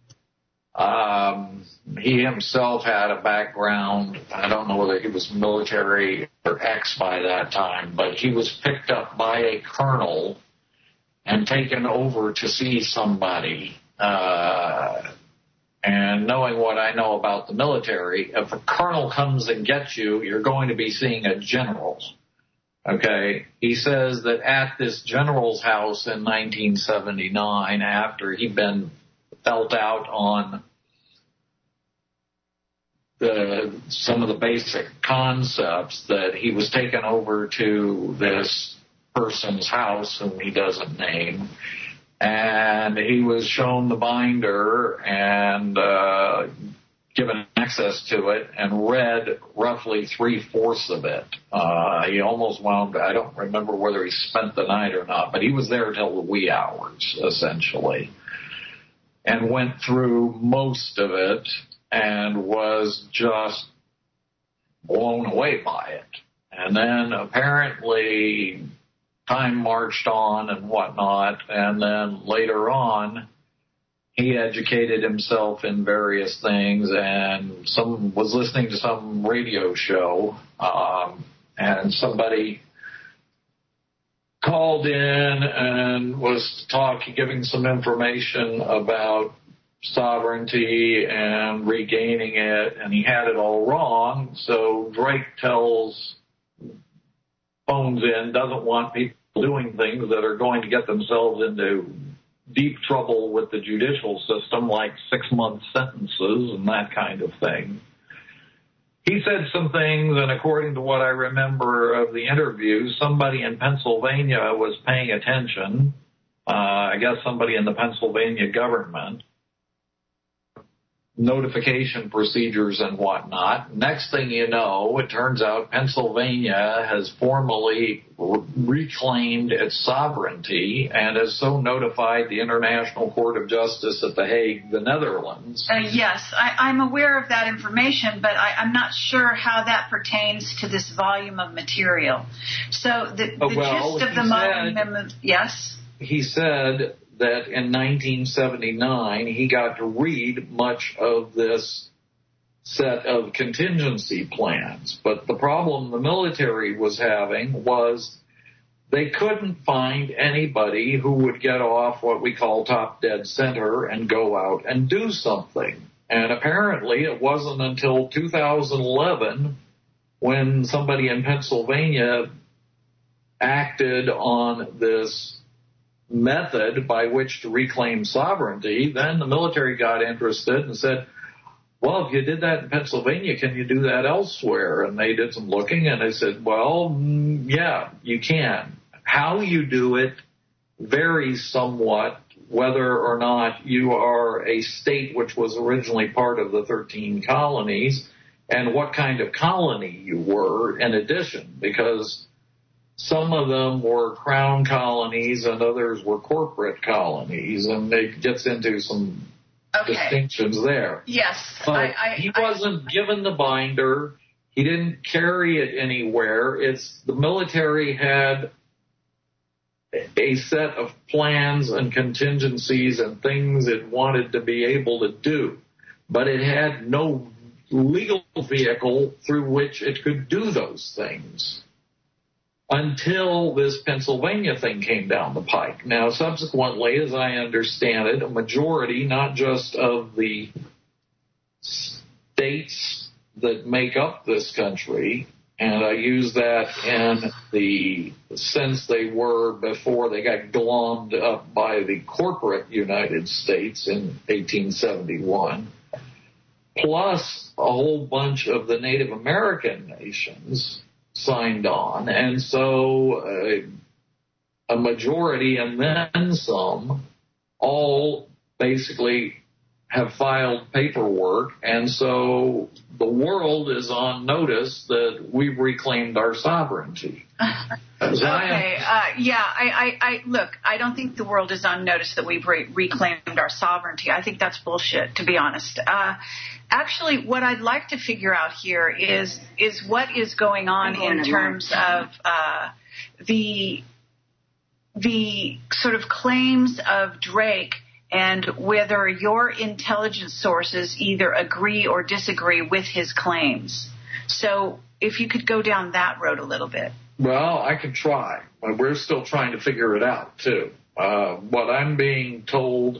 he himself had a background. I don't know whether he was military or ex by that time, but he was picked up by a colonel and taken over to see somebody. And knowing what I know about the military, if a colonel comes and gets you, you're going to be seeing a general. Okay? He says that at this general's house in 1979, after he'd been felt out on some of the basic concepts, that he was taken over to this person's house, whom he doesn't name, and he was shown the binder and given access to it and read roughly 3/4 of it. He almost wound, I don't remember whether he spent the night or not, but he was there till the wee hours, essentially, and went through most of it and was just blown away by it. And then apparently time marched on and whatnot, and then later on he educated himself in various things, and was listening to some radio show, and somebody called in and was giving some information about sovereignty and regaining it, and he had it all wrong. So Drake phones in, doesn't want people doing things that are going to get themselves into deep trouble with the judicial system, like 6-month sentences and that kind of thing. He said some things, and according to what I remember of the interview, somebody in Pennsylvania was paying attention, I guess somebody in the Pennsylvania government, notification procedures and whatnot. Next thing you know, it turns out Pennsylvania has formally reclaimed its sovereignty and has so notified the International Court of Justice at The Hague, the Netherlands. Yes, I'm aware of that information, but I'm not sure how that pertains to this volume of material. So the gist of the volume, yes? He said that in 1979 he got to read much of this set of contingency plans. But the problem the military was having was they couldn't find anybody who would get off what we call top dead center and go out and do something. And apparently it wasn't until 2011 when somebody in Pennsylvania acted on this method by which to reclaim sovereignty, then the military got interested and said, well, if you did that in Pennsylvania, can you do that elsewhere? And they did some looking, and they said, well, yeah, you can. How you do it varies somewhat, whether or not you are a state which was originally part of the 13 colonies, and what kind of colony you were in addition, because some of them were crown colonies and others were corporate colonies, and it gets into some distinctions there. Yes. But he wasn't given the binder. He didn't carry it anywhere. The military had a set of plans and contingencies and things it wanted to be able to do, but it had no legal vehicle through which it could do those things until this Pennsylvania thing came down the pike. Now, subsequently, as I understand it, a majority, not just of the states that make up this country, and I use that in the sense they were before they got glommed up by the corporate United States in 1871, plus a whole bunch of the Native American nations signed on, and so a majority and then some all basically have filed paperwork, and so the world is on notice that we've reclaimed our sovereignty. Okay, look, I don't think the world is on notice that we've reclaimed our sovereignty. I think that's bullshit, to be honest. Actually, what I'd like to figure out here is what is going on in terms of the sort of claims of Drake and whether your intelligence sources either agree or disagree with his claims. So if you could go down that road a little bit. Well, I could try, but we're still trying to figure it out, too. What I'm being told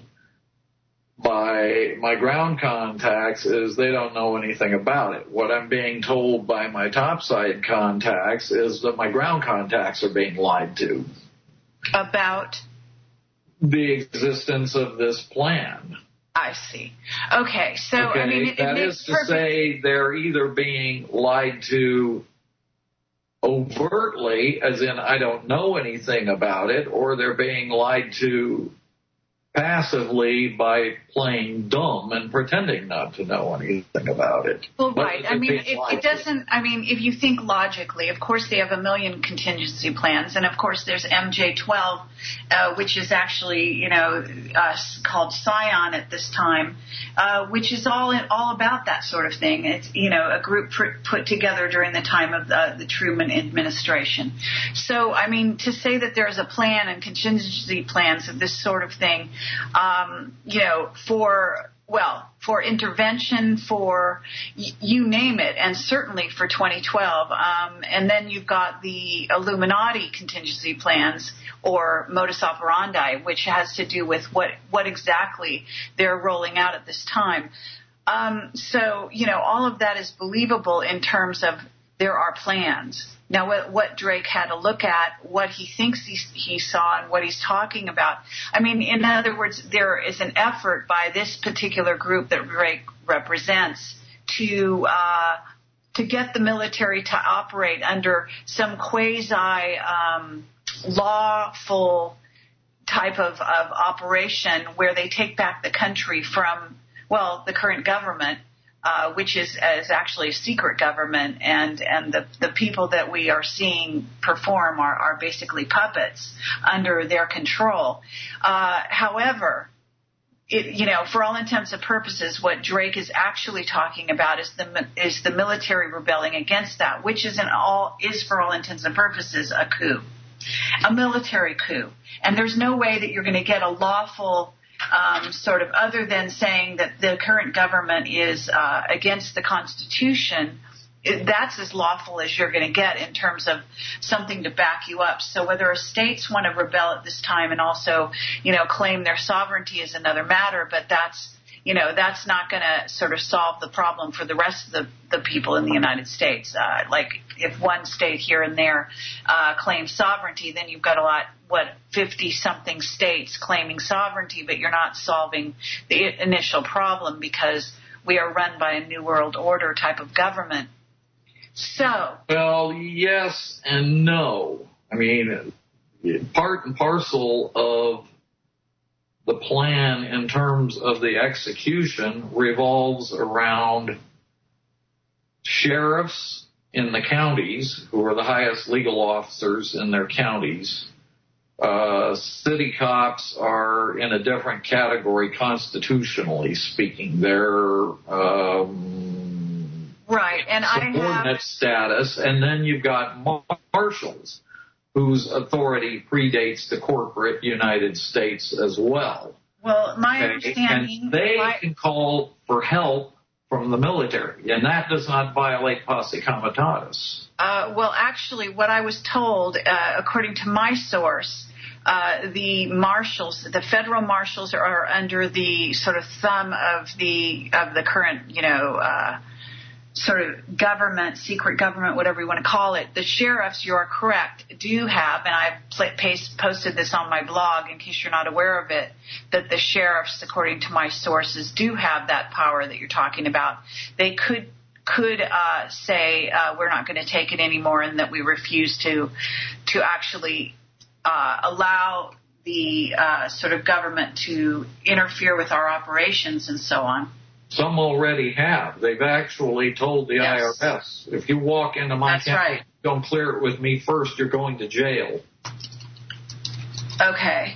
by my ground contacts is they don't know anything about it. What I'm being told by my topside contacts is that my ground contacts are being lied to. About? The existence of this plan. I see. Okay, so, okay, I mean, that is to say they're either being lied to overtly, as in I don't know anything about it, or they're being lied to passively by playing dumb and pretending not to know anything about it. Well, right. I mean, it doesn't, I mean, if you think logically, of course they have a million contingency plans, and of course there's MJ-12, which is actually, called Scion at this time, which is all about that sort of thing. It's, a group put together during the time of the Truman administration. So, I mean, to say that there's a plan and contingency plans of this sort of thing for intervention, for you name it, and certainly for 2012. And then you've got the Illuminati contingency plans or modus operandi, which has to do with what exactly they're rolling out at this time. So, all of that is believable in terms of there are plans. Now, what Drake had to look at, what he thinks he saw, and what he's talking about. I mean, in other words, there is an effort by this particular group that Drake represents to get the military to operate under some quasi-lawful type of operation where they take back the country from, the current government. Which is actually a secret government, and the people that we are seeing perform are basically puppets under their control. However, for all intents and purposes, what Drake is actually talking about is the military rebelling against that, which is for all intents and purposes a coup, a military coup, and there's no way that you're going to get a lawful. Sort of other than saying that the current government is against the Constitution, that's as lawful as you're going to get in terms of something to back you up. So whether states want to rebel at this time and also, claim their sovereignty is another matter, but that's not going to sort of solve the problem for the rest of the people in the United States. Like if one state here and there claims sovereignty, then you've got 50-something states claiming sovereignty, but you're not solving the initial problem because we are run by a New World Order type of government. So. Well, yes and no. I mean, part and parcel of the plan in terms of the execution revolves around sheriffs in the counties, who are the highest legal officers in their counties. City cops are in a different category constitutionally speaking. They're right, and subordinate status, and then you've got marshals, whose authority predates the corporate United States as well. Well, my understanding... And they can call for help from the military, and that does not violate posse comitatus. Well, actually, what I was told, according to my source, the marshals, the federal marshals, are under the sort of thumb of the current, sort of government, secret government, whatever you want to call it. The sheriffs, you are correct, do have, and I've posted this on my blog in case you're not aware of it, that the sheriffs, according to my sources, do have that power that you're talking about. They could say we're not going to take it anymore, and that we refuse to actually allow the sort of government to interfere with our operations and so on. Some already have. They've actually told the IRS, if you walk into my county, don't clear it with me first, you're going to jail. Okay.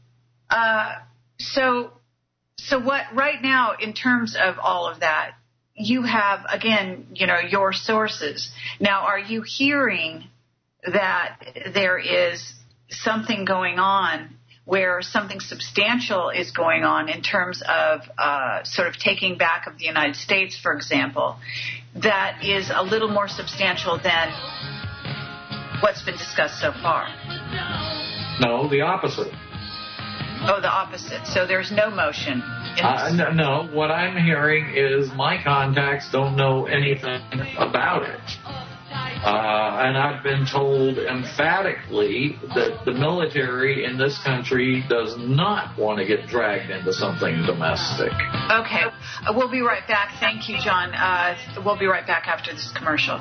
So what right now, in terms of all of that, you have, again, your sources. Now, are you hearing that there is something going on where something substantial is going on in terms of sort of taking back of the United States, for example, that is a little more substantial than what's been discussed so far? No, the opposite. Oh, the opposite. So there's no motion. No, what I'm hearing is my contacts don't know anything about it. And I've been told emphatically that the military in this country does not want to get dragged into something domestic. Okay. We'll be right back. Thank you, John. We'll be right back after this commercial.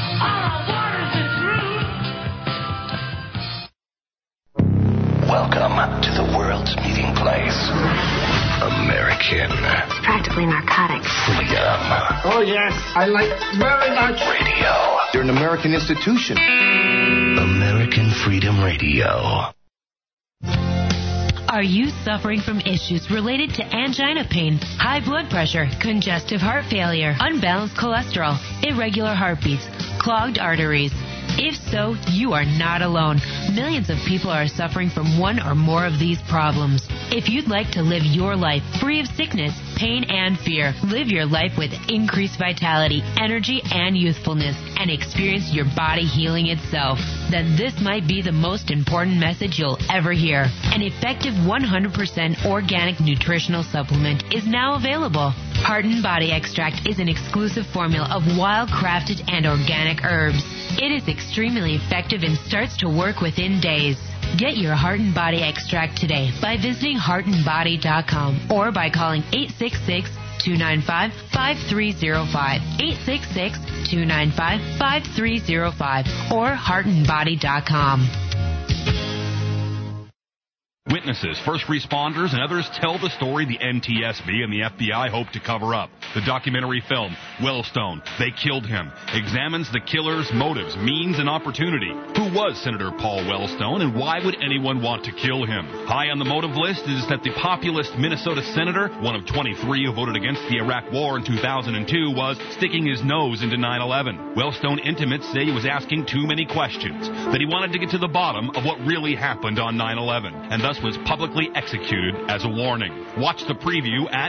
Welcome Welcome to the world's meeting place. American. It's practically narcotic. Freedom. Oh, yes, I like very much. Radio. You're an American institution. American Freedom Radio. Are you suffering from issues related to angina pain, high blood pressure, congestive heart failure, unbalanced cholesterol, irregular heartbeats, clogged arteries? If so, you are not alone. Millions of people are suffering from one or more of these problems. If you'd like to live your life free of sickness, pain, and fear, live your life with increased vitality, energy, and youthfulness, and experience your body healing itself, then this might be the most important message you'll ever hear. An effective 100% organic nutritional supplement is now available. Heart and Body Extract is an exclusive formula of wild-crafted and organic herbs. It is extremely effective and starts to work within days. Get your Heart and Body Extract today by visiting heartandbody.com or by calling 866-295-5305, 866-295-5305, or heartandbody.com. Witnesses, first responders, and others tell the story the NTSB and the FBI hope to cover up. The documentary film, Wellstone, They Killed Him, examines the killer's motives, means, and opportunity. Who was Senator Paul Wellstone, and why would anyone want to kill him? High on the motive list is that the populist Minnesota senator, one of 23 who voted against the Iraq War in 2002, was sticking his nose into 9/11. Wellstone intimates say he was asking too many questions, that he wanted to get to the bottom of what really happened on 9/11, and thus was publicly executed as a warning. Watch the preview at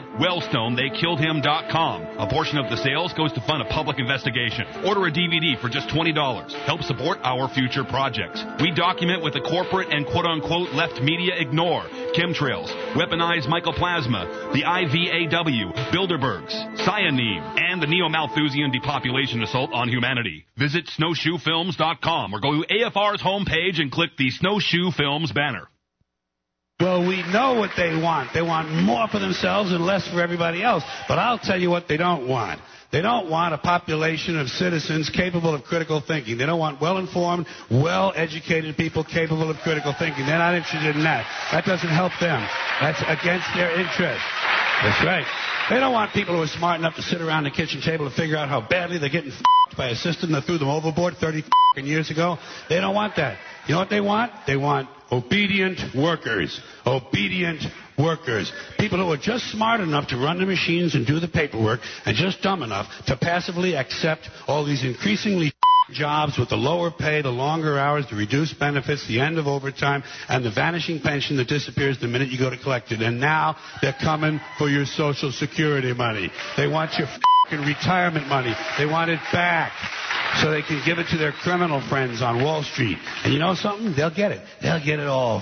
WellstoneTheyKilledHim.com. A portion of the sales goes to fund a public investigation. Order a DVD for just $20. Help support our future projects. We document what the corporate and quote-unquote left media ignore. Chemtrails, weaponized mycoplasma, the IVAW, Bilderbergs, cyanine, and the Neo-Malthusian depopulation assault on humanity. Visit snowshoefilms.com or go to AFR's homepage and click the Snowshoe Films banner. Well, we know what they want. They want more for themselves and less for everybody else. But I'll tell you what they don't want. They don't want a population of citizens capable of critical thinking. They don't want well-informed, well-educated people capable of critical thinking. They're not interested in that. That doesn't help them. That's against their interest. That's right. They don't want people who are smart enough to sit around the kitchen table and figure out how badly they're getting f***ed by a system that threw them overboard 30 years ago. They don't want that. You know what they want? They want obedient workers. Obedient workers. People who are just smart enough to run the machines and do the paperwork and just dumb enough to passively accept all these increasingly jobs with the lower pay, the longer hours, the reduced benefits, the end of overtime, and the vanishing pension that disappears the minute you go to collect it. And now they're coming for your Social Security money. They want your retirement money. They want it back so they can give it to their criminal friends on Wall Street. And you know something? They'll get it. They'll get it all.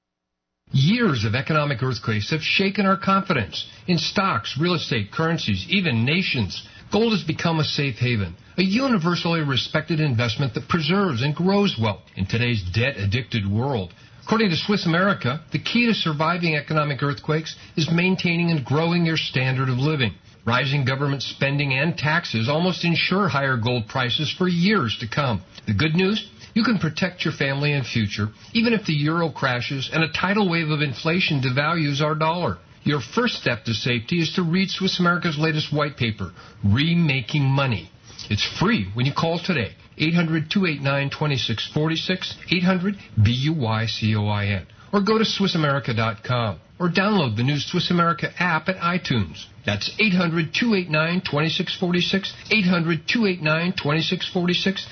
Years of economic earthquakes have shaken our confidence in stocks, real estate, currencies, even nations. Gold has become a safe haven, a universally respected investment that preserves and grows wealth in today's debt-addicted world. According to Swiss America, the key to surviving economic earthquakes is maintaining and growing your standard of living. Rising government spending and taxes almost ensure higher gold prices for years to come. The good news? You can protect your family and future, even if the euro crashes and a tidal wave of inflation devalues our dollar. Your first step to safety is to read Swiss America's latest white paper, Remaking Money. It's free when you call today, 800-289-2646, 800-BUYCOIN, or go to SwissAmerica.com, or download the new Swiss America app at iTunes. That's 800-289-2646, 800-289-2646,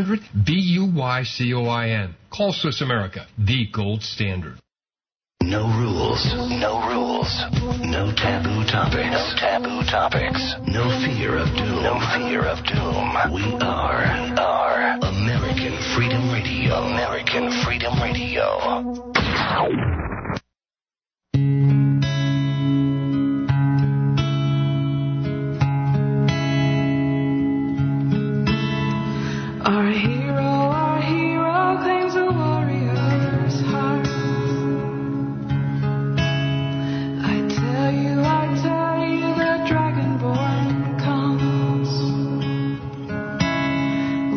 800-BUYCOIN. Call Swiss America, the gold standard. No rules. No rules. No taboo topics. No taboo topics. No fear of doom. No fear of doom. We are American Freedom Radio. American Freedom Radio. Our hero claims a warrior's heart. I tell you, the Dragonborn comes.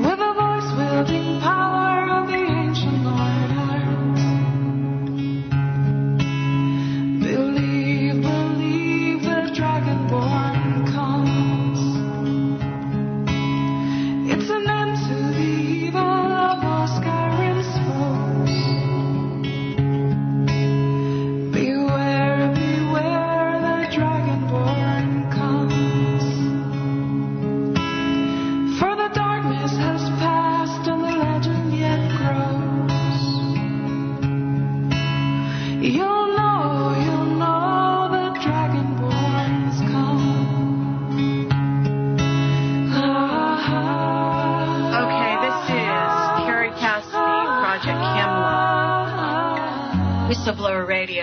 Whistleblower Radio.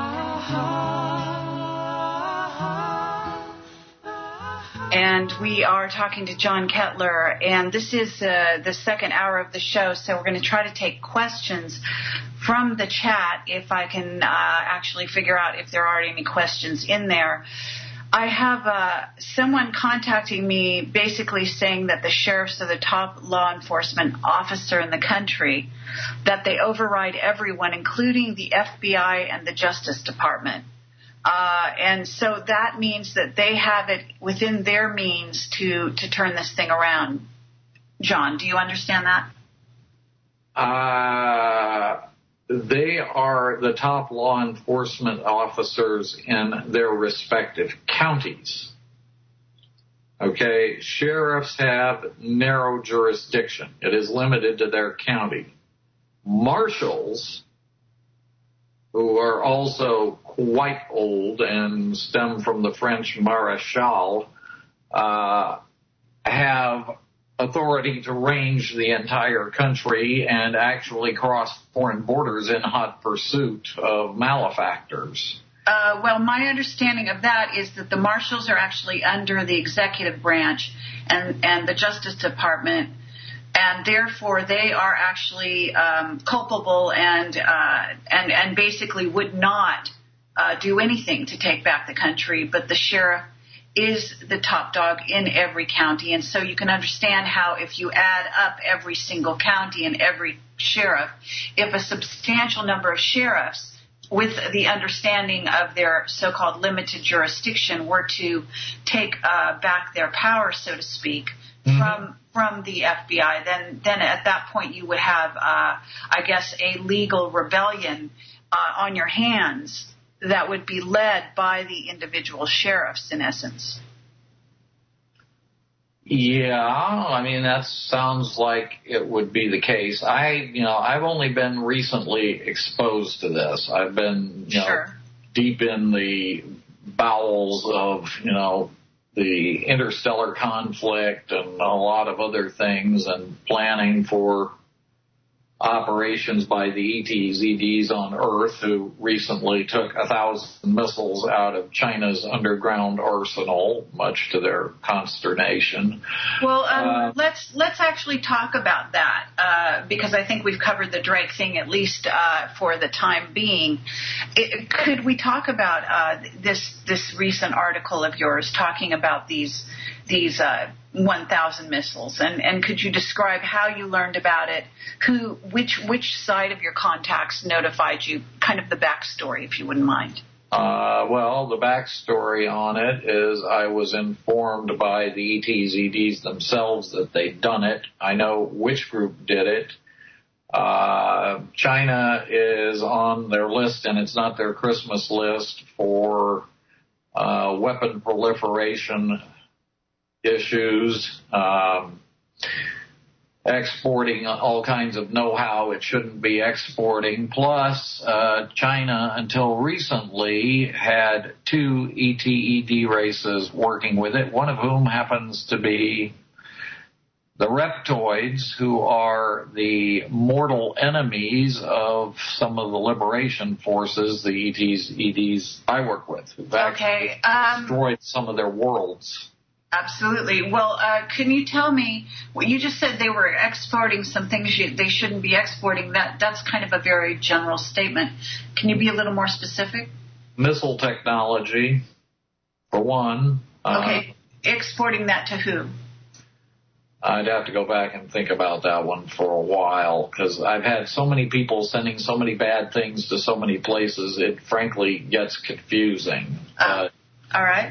And we are talking to John Kettler, and this is the second hour of the show, so we're going to try to take questions from the chat if I can actually figure out if there are any questions in there. I have someone contacting me basically saying that the sheriffs are the top law enforcement officer in the country, that they override everyone, including the FBI and the Justice Department. And so that means that they have it within their means to turn this thing around. John, do you understand that? They are the top law enforcement officers in their respective counties. Okay, sheriffs have narrow jurisdiction. It is limited to their county. Marshals, who are also quite old and stem from the French maréchal, have authority to range the entire country and actually cross foreign borders in hot pursuit of malefactors. Well, my understanding of that is that the marshals are actually under the executive branch and the Justice Department, and therefore they are actually culpable and basically would not do anything to take back the country, but the sheriff is the top dog in every county. And so you can understand how if you add up every single county and every sheriff, if a substantial number of sheriffs with the understanding of their so-called limited jurisdiction were to take back their power, so to speak, from the FBI, then at that point you would have, I guess, a legal rebellion on your hands that would be led by the individual sheriffs, in essence. Yeah, I mean, that sounds like it would be the case. I've only been recently exposed to this. I've been, deep in the bowels of, the interstellar conflict and a lot of other things and planning for operations by the ETZDs on Earth, who recently took 1,000 missiles out of China's underground arsenal, much to their consternation. Well, let's actually talk about that because I think we've covered the Drake thing at least for the time being. Could we talk about this recent article of yours talking about these 1,000 missiles, and could you describe how you learned about it? Which side of your contacts notified you? Kind of the backstory, if you wouldn't mind. Well, the backstory on it is I was informed by the ETZDs themselves that they'd done it. I know which group did it. China is on their list, and it's not their Christmas list, for weapon proliferation issues, exporting all kinds of know-how it shouldn't be exporting. Plus, China, until recently, had 2 ETED races working with it, one of whom happens to be the Reptoids, who are the mortal enemies of some of the liberation forces, the ETEDs I work with, who've actually destroyed some of their worlds. Absolutely. Well, can you tell me, what you just said they were exporting some things they shouldn't be exporting. That's kind of a very general statement. Can you be a little more specific? Missile technology, for one. Okay. Exporting that to who? I'd have to go back and think about that one for a while, because I've had so many people sending so many bad things to so many places, it frankly gets confusing. All right.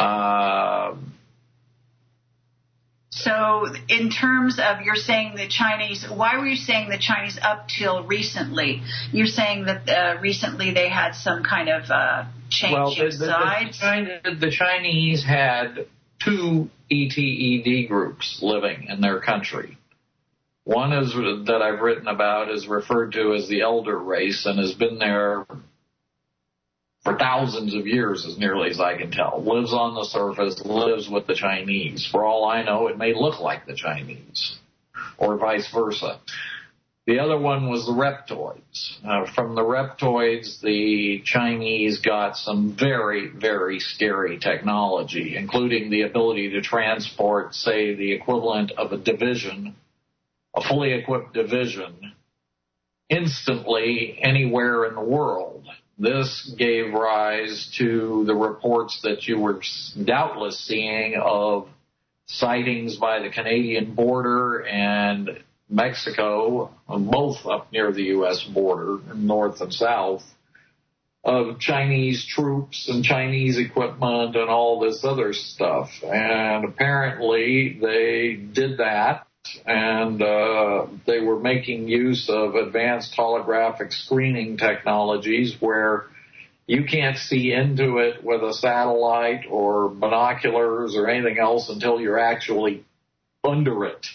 So in terms of, you're saying the Chinese, why were you saying the Chinese up till recently? You're saying that recently they had some kind of change of sides? The Chinese had 2 ETED groups living in their country. One is that I've written about is referred to as the elder race and has been there for thousands of years, as nearly as I can tell. Lives on the surface, lives with the Chinese. For all I know, it may look like the Chinese, or vice versa. The other one was the Reptoids. From the Reptoids, the Chinese got some very, very scary technology, including the ability to transport, say, the equivalent of a division, a fully equipped division, instantly anywhere in the world. This gave rise to the reports that you were doubtless seeing of sightings by the Canadian border and Mexico, both up near the U.S. border, north and south, of Chinese troops and Chinese equipment and all this other stuff. And apparently they did that, and they were making use of advanced holographic screening technologies where you can't see into it with a satellite or binoculars or anything else until you're actually under it.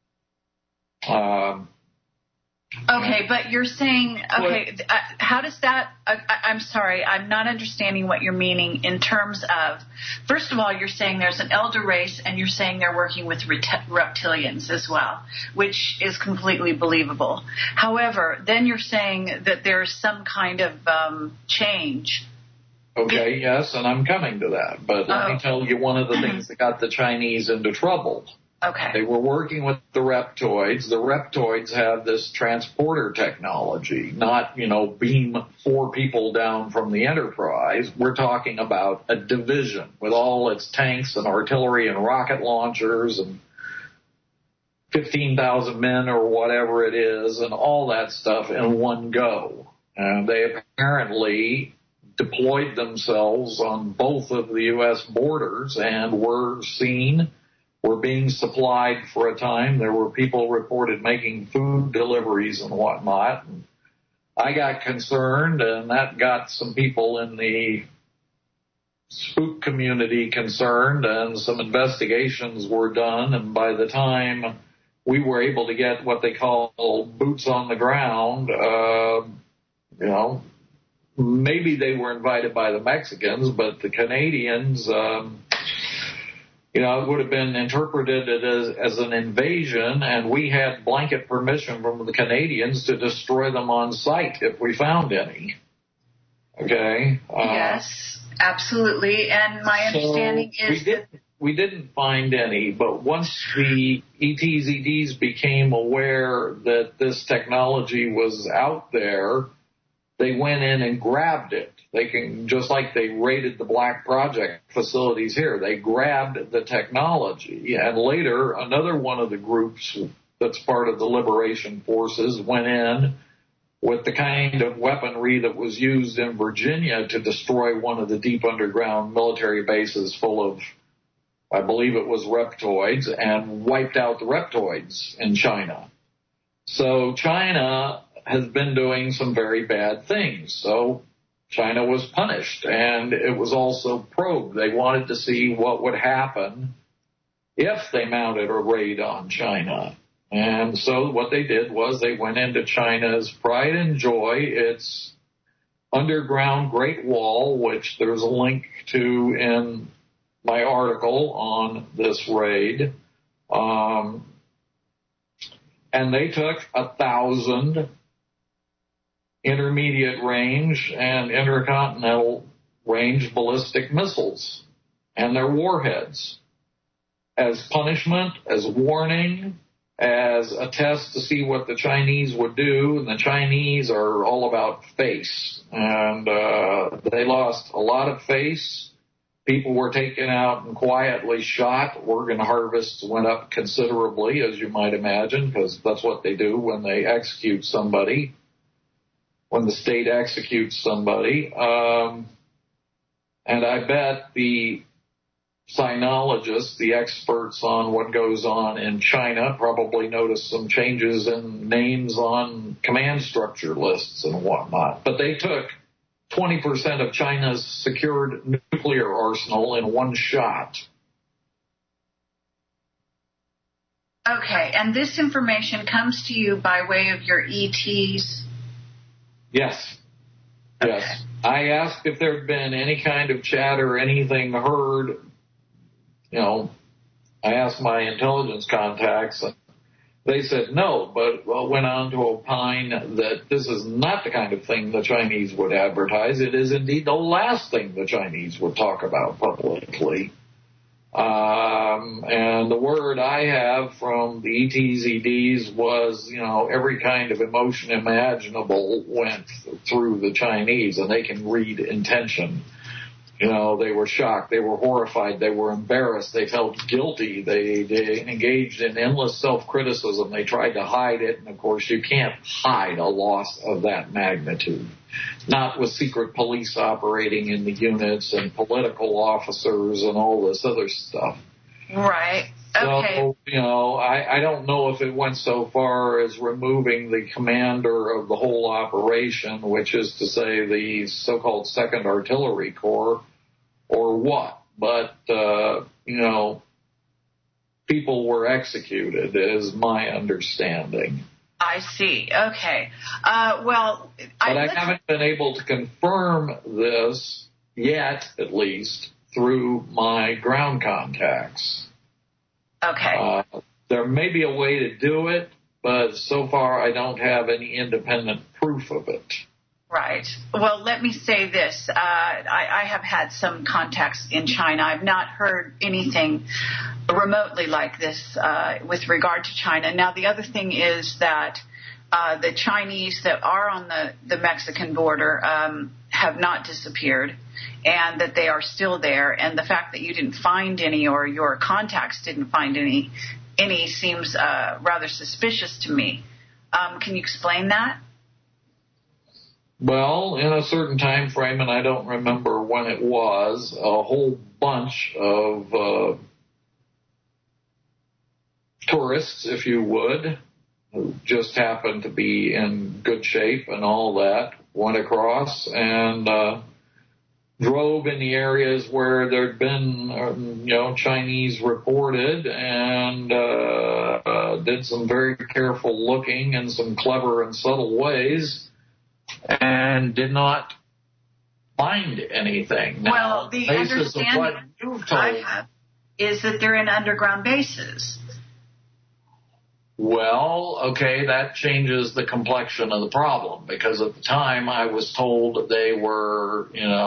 Okay, but you're saying, how does that, I'm sorry, I'm not understanding what you're meaning in terms of, first of all, you're saying there's an elder race and you're saying they're working with reptilians as well, which is completely believable. However, then you're saying that there's some kind of change. Okay, yes, and I'm coming to that, but let me tell you one of the things that got the Chinese into trouble. Okay. They were working with the Reptoids. The Reptoids have this transporter technology, not, beam 4 people down from the Enterprise. We're talking about a division with all its tanks and artillery and rocket launchers and 15,000 men or whatever it is and all that stuff in one go. And they apparently deployed themselves on both of the U.S. borders and were being supplied for a time. There were people reported making food deliveries and whatnot. And I got concerned, and that got some people in the spook community concerned, and some investigations were done. And by the time we were able to get what they call boots on the ground, maybe they were invited by the Mexicans, but the Canadians, it would have been interpreted as an invasion, and we had blanket permission from the Canadians to destroy them on sight if we found any. Okay? Yes, absolutely. And my understanding is we didn't find any, but once the ETZDs became aware that this technology was out there, they went in and grabbed it. They can, just like they raided the Black Project facilities here, they grabbed the technology. And later, another one of the groups that's part of the Liberation Forces went in with the kind of weaponry that was used in Virginia to destroy one of the deep underground military bases full of, I believe it was Reptoids, and wiped out the Reptoids in China. So China has been doing some very bad things. So China was punished, and it was also probed. They wanted to see what would happen if they mounted a raid on China. And so what they did was they went into China's pride and joy, its underground Great Wall, which there's a link to in my article on this raid. And they took 1,000 intermediate range and intercontinental range ballistic missiles and their warheads as punishment, as warning, as a test to see what the Chinese would do. And the Chinese are all about face. And they lost a lot of face. People were taken out and quietly shot. Organ harvests went up considerably, as you might imagine, because that's what they do when they execute somebody. When the state executes somebody. And I bet the sinologists, the experts on what goes on in China, probably noticed some changes in names on command structure lists and whatnot. But they took 20% of China's secured nuclear arsenal in one shot. Okay, and this information comes to you by way of your ETs? Yes. Yes. I asked if there had been any kind of chat or anything heard. I asked my intelligence contacts. They said no, but went on to opine that this is not the kind of thing the Chinese would advertise. It is indeed the last thing the Chinese would talk about publicly. And the word I have from the ETZDs was, every kind of emotion imaginable went through the Chinese, and they can read intention. They were shocked, they were horrified, they were embarrassed, they felt guilty, they engaged in endless self-criticism, they tried to hide it, and of course you can't hide a loss of that magnitude. Not with secret police operating in the units and political officers and all this other stuff. Right. Okay. So, I don't know if it went so far as removing the commander of the whole operation, which is to say the so-called 2nd Artillery Corps, or what. But, people were executed, is my understanding. I see. Okay. But I haven't been able to confirm this yet, at least, through my ground contacts. Okay. There may be a way to do it, but so far I don't have any independent proof of it. Right. Well, let me say this. I have had some contacts in China. I've not heard anything remotely like this with regard to China. Now, the other thing is that the Chinese that are on the Mexican border have not disappeared, and that they are still there. And the fact that you didn't find any, or your contacts didn't find any seems rather suspicious to me. Can you explain that? Well, in a certain time frame, and I don't remember when it was, a whole bunch of tourists, if you would, who just happened to be in good shape and all that, went across and drove in the areas where there'd been, Chinese reported, and did some very careful looking in some clever and subtle ways, and did not find anything. Well, the understanding I have is that they're in underground bases. Well, okay, that changes the complexion of the problem, because at the time I was told that they were,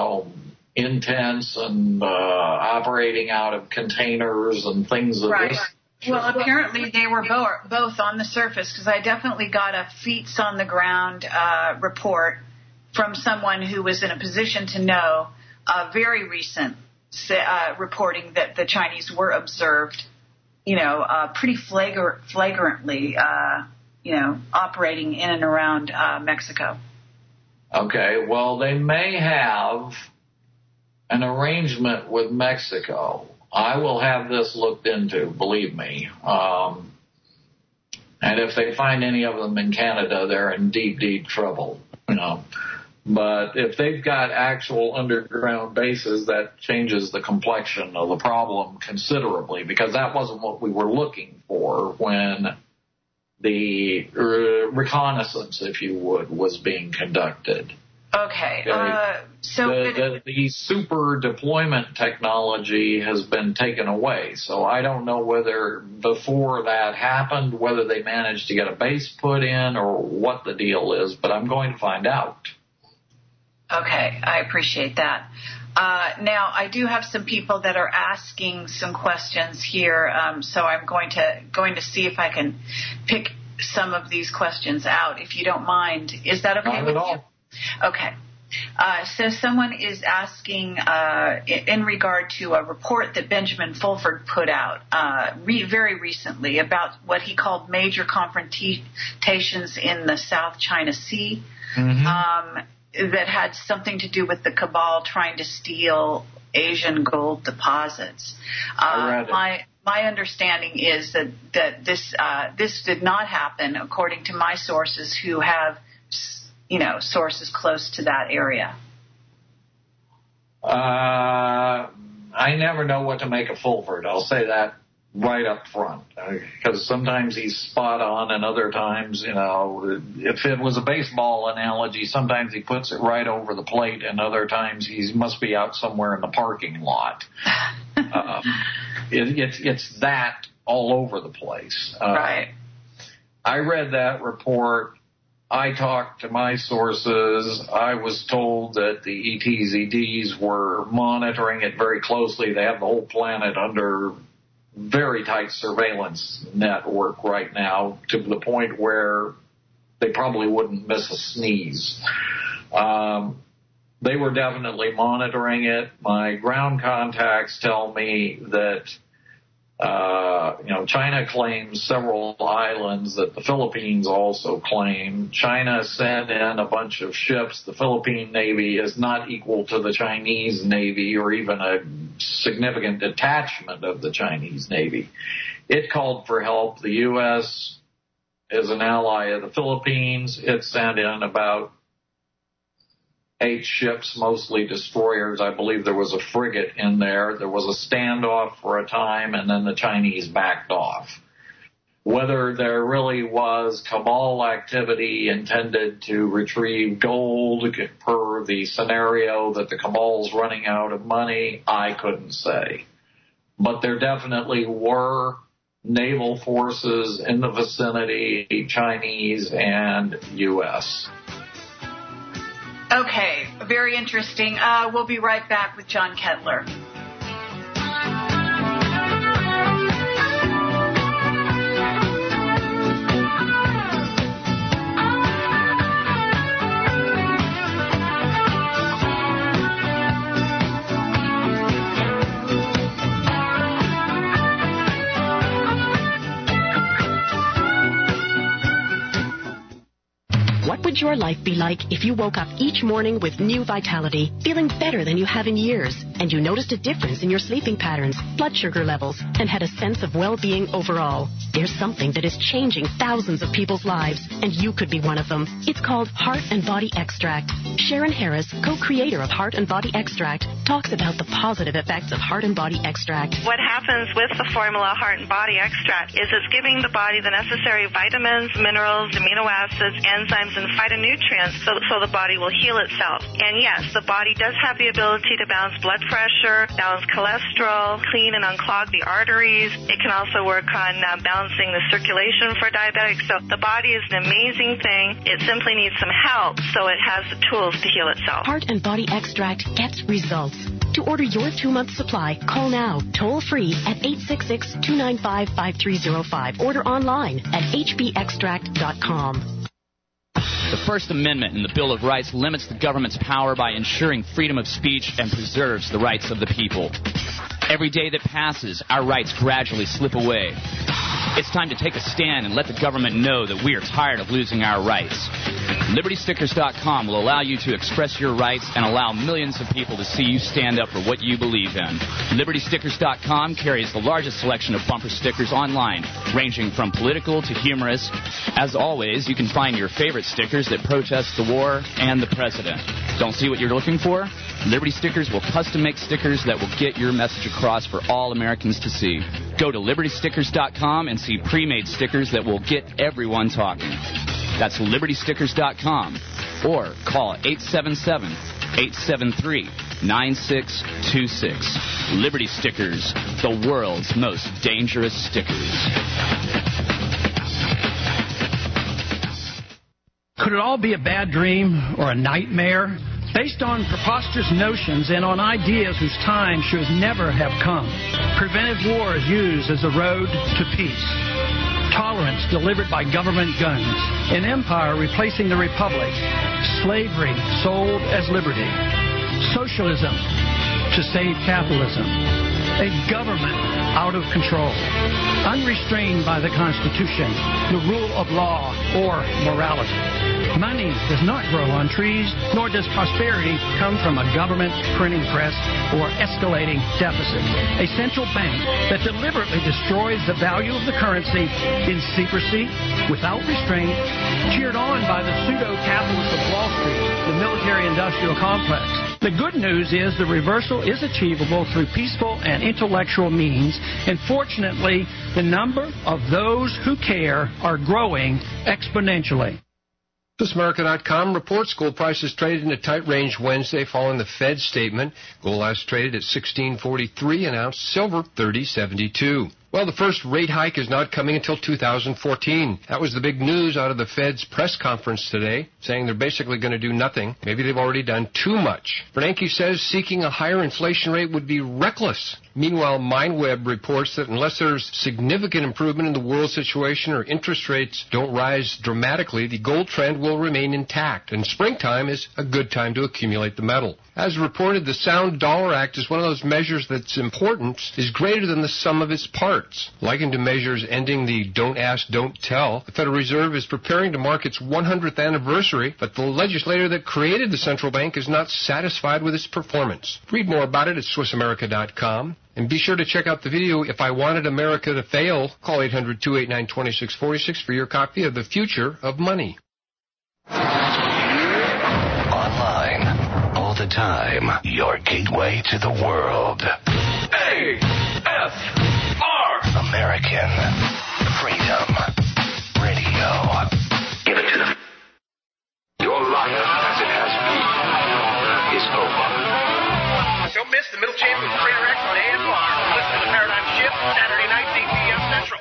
intense and operating out of containers and things of this. Well, apparently they were both on the surface, because I definitely got a feet on the ground report from someone who was in a position to know very recent reporting that the Chinese were observed, pretty flagrantly, operating in and around Mexico. Okay, well, they may have an arrangement with Mexico. I will have this looked into, believe me. And if they find any of them in Canada, they're in deep, deep trouble, But if they've got actual underground bases, that changes the complexion of the problem considerably, because that wasn't what we were looking for when the reconnaissance, if you would, was being conducted. Okay. So the super deployment technology has been taken away. So I don't know whether before that happened, whether they managed to get a base put in or what the deal is, but I'm going to find out. Okay, I appreciate that. Now, I do have some people that are asking some questions here, so I'm going to see if I can pick some of these questions out, if you don't mind. Is that okay with you? Okay. So someone is asking in regard to a report that Benjamin Fulford put out very recently about what he called major confrontations in the South China Sea. Mm-hmm. That had something to do with the cabal trying to steal Asian gold deposits. My understanding is that this did not happen, according to my sources, who have sources close to that area. I never know what to make of Fulford. I'll say that right up front, because sometimes he's spot on, and other times, if it was a baseball analogy, sometimes he puts it right over the plate, and other times he must be out somewhere in the parking lot. It's that all over the place. Right. I read that report. I talked to my sources. I was told that the ETZDs were monitoring it very closely. They have the whole planet under very tight surveillance network right now, to the point where they probably wouldn't miss a sneeze. They were definitely monitoring it. My ground contacts tell me that China claims several islands that the Philippines also claim. China sent in a bunch of ships. The Philippine Navy is not equal to the Chinese Navy or even a significant detachment of the Chinese Navy. It called for help. The U.S. is an ally of the Philippines. It sent in about 8 ships, mostly destroyers. I believe there was a frigate in there. There was a standoff for a time, and then the Chinese backed off. Whether there really was cabal activity intended to retrieve gold per the scenario that the cabal's running out of money, I couldn't say. But there definitely were naval forces in the vicinity, Chinese and U.S. Okay, very interesting. We'll be right back with John Kettler. What would your life be like if you woke up each morning with new vitality, feeling better than you have in years, and you noticed a difference in your sleeping patterns, blood sugar levels, and had a sense of well-being overall? There's something that is changing thousands of people's lives, and you could be one of them. It's called Heart and Body Extract. Sharon Harris, co-creator of Heart and Body Extract, talks about the positive effects of Heart and Body Extract. What happens with the formula Heart and Body Extract is it's giving the body the necessary vitamins, minerals, amino acids, enzymes, and phytonutrients so the body will heal itself. And yes, the body does have the ability to balance blood pressure, balance cholesterol, clean and unclog the arteries. It can also work on balancing the circulation for diabetics. So the body is an amazing thing. It simply needs some help so it has the tools to heal itself. Heart and Body Extract gets results. To order your 2-month supply, call now, toll-free at 866-295-5305. Order online at hbextract.com. The First Amendment in the Bill of Rights limits the government's power by ensuring freedom of speech and preserves the rights of the people. Every day that passes, our rights gradually slip away. It's time to take a stand and let the government know that we are tired of losing our rights. LibertyStickers.com will allow you to express your rights and allow millions of people to see you stand up for what you believe in. LibertyStickers.com carries the largest selection of bumper stickers online, ranging from political to humorous. As always, you can find your favorite stickers that protest the war and the president. Don't see what you're looking for? Liberty Stickers will custom make stickers that will get your message across for all Americans to see. Go to LibertyStickers.com and see pre-made stickers that will get everyone talking. That's LibertyStickers.com or call 877-873-9626. Liberty Stickers, the world's most dangerous stickers. Could it all be a bad dream or a nightmare? Based on preposterous notions and on ideas whose time should never have come. Preventive war is used as a road to peace. Tolerance delivered by government guns. An empire replacing the republic. Slavery sold as liberty. Socialism to save capitalism. A government out of control. Unrestrained by the Constitution, the rule of law, or morality. Money does not grow on trees, nor does prosperity come from a government printing press or escalating deficits. A central bank that deliberately destroys the value of the currency in secrecy, without restraint, cheered on by the pseudo-capitalists of Wall Street, the military-industrial complex. The good news is the reversal is achievable through peaceful and intellectual means, and fortunately, the number of those who care are growing exponentially. ThisAmerica.com reports gold prices traded in a tight range Wednesday following the Fed's statement. Gold last traded at $1,643 an ounce, silver $30.72. Well, the first rate hike is not coming until 2014. That was the big news out of the Fed's press conference today, saying they're basically going to do nothing. Maybe they've already done too much. Bernanke says seeking a higher inflation rate would be reckless. Meanwhile, MindWeb reports that unless there's significant improvement in the world situation or interest rates don't rise dramatically, the gold trend will remain intact, and springtime is a good time to accumulate the metal. As reported, the Sound Dollar Act is one of those measures that's importance is greater than the sum of its parts. Likened to measures ending the don't ask, don't tell, the Federal Reserve is preparing to mark its 100th anniversary, but the legislator that created the central bank is not satisfied with its performance. Read more about it at SwissAmerica.com. And be sure to check out the video, If I Wanted America to Fail. Call 800-289-2646 for your copy of The Future of Money. Online, all the time, your gateway to the world. AFR! American Freedom Radio. Give it to them. Your life, as it has been, is over. Don't miss the Middle Champion Trader X on AFR. Listen to the Paradigm Shift Saturday nights, 8 p.m. Central.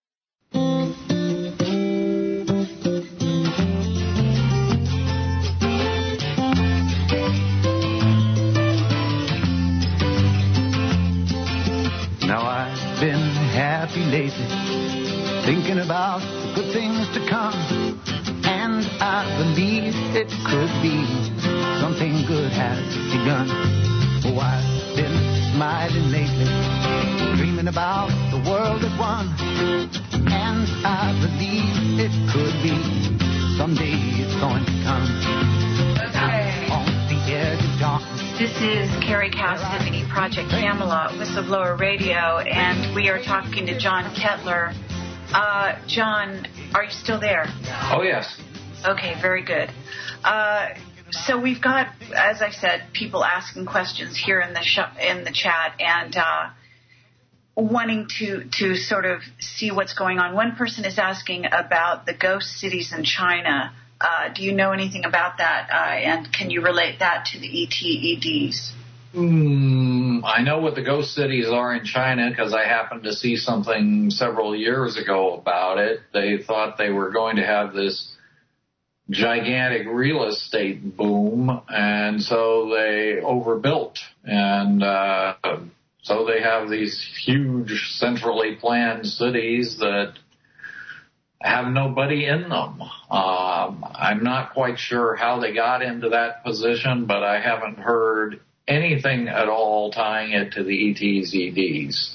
Now I've been happy lately, thinking about the good things to come, and I believe it could be something good has begun. Oh, I've been smiling lately, dreaming about the world at one, and I believe it could be someday it's going to come. On the edge of darkness. This is Carrie Cassidy, Project Camelot, Whistleblower Radio, and we are talking to John Kettler. John, are you still there? Oh, yes. Okay, very good. So we've got, as I said, people asking questions here in the chat and wanting to sort of see what's going on. One person is asking about the ghost cities in China. Do you know anything about that? And can you relate that to the ETEDs? I know what the ghost cities are in China because I happened to see something several years ago about it. They thought they were going to have this gigantic real estate boom, and so they overbuilt. And so they have these huge centrally planned cities that have nobody in them. I'm not quite sure how they got into that position, but I haven't heard anything at all tying it to the ETZDs.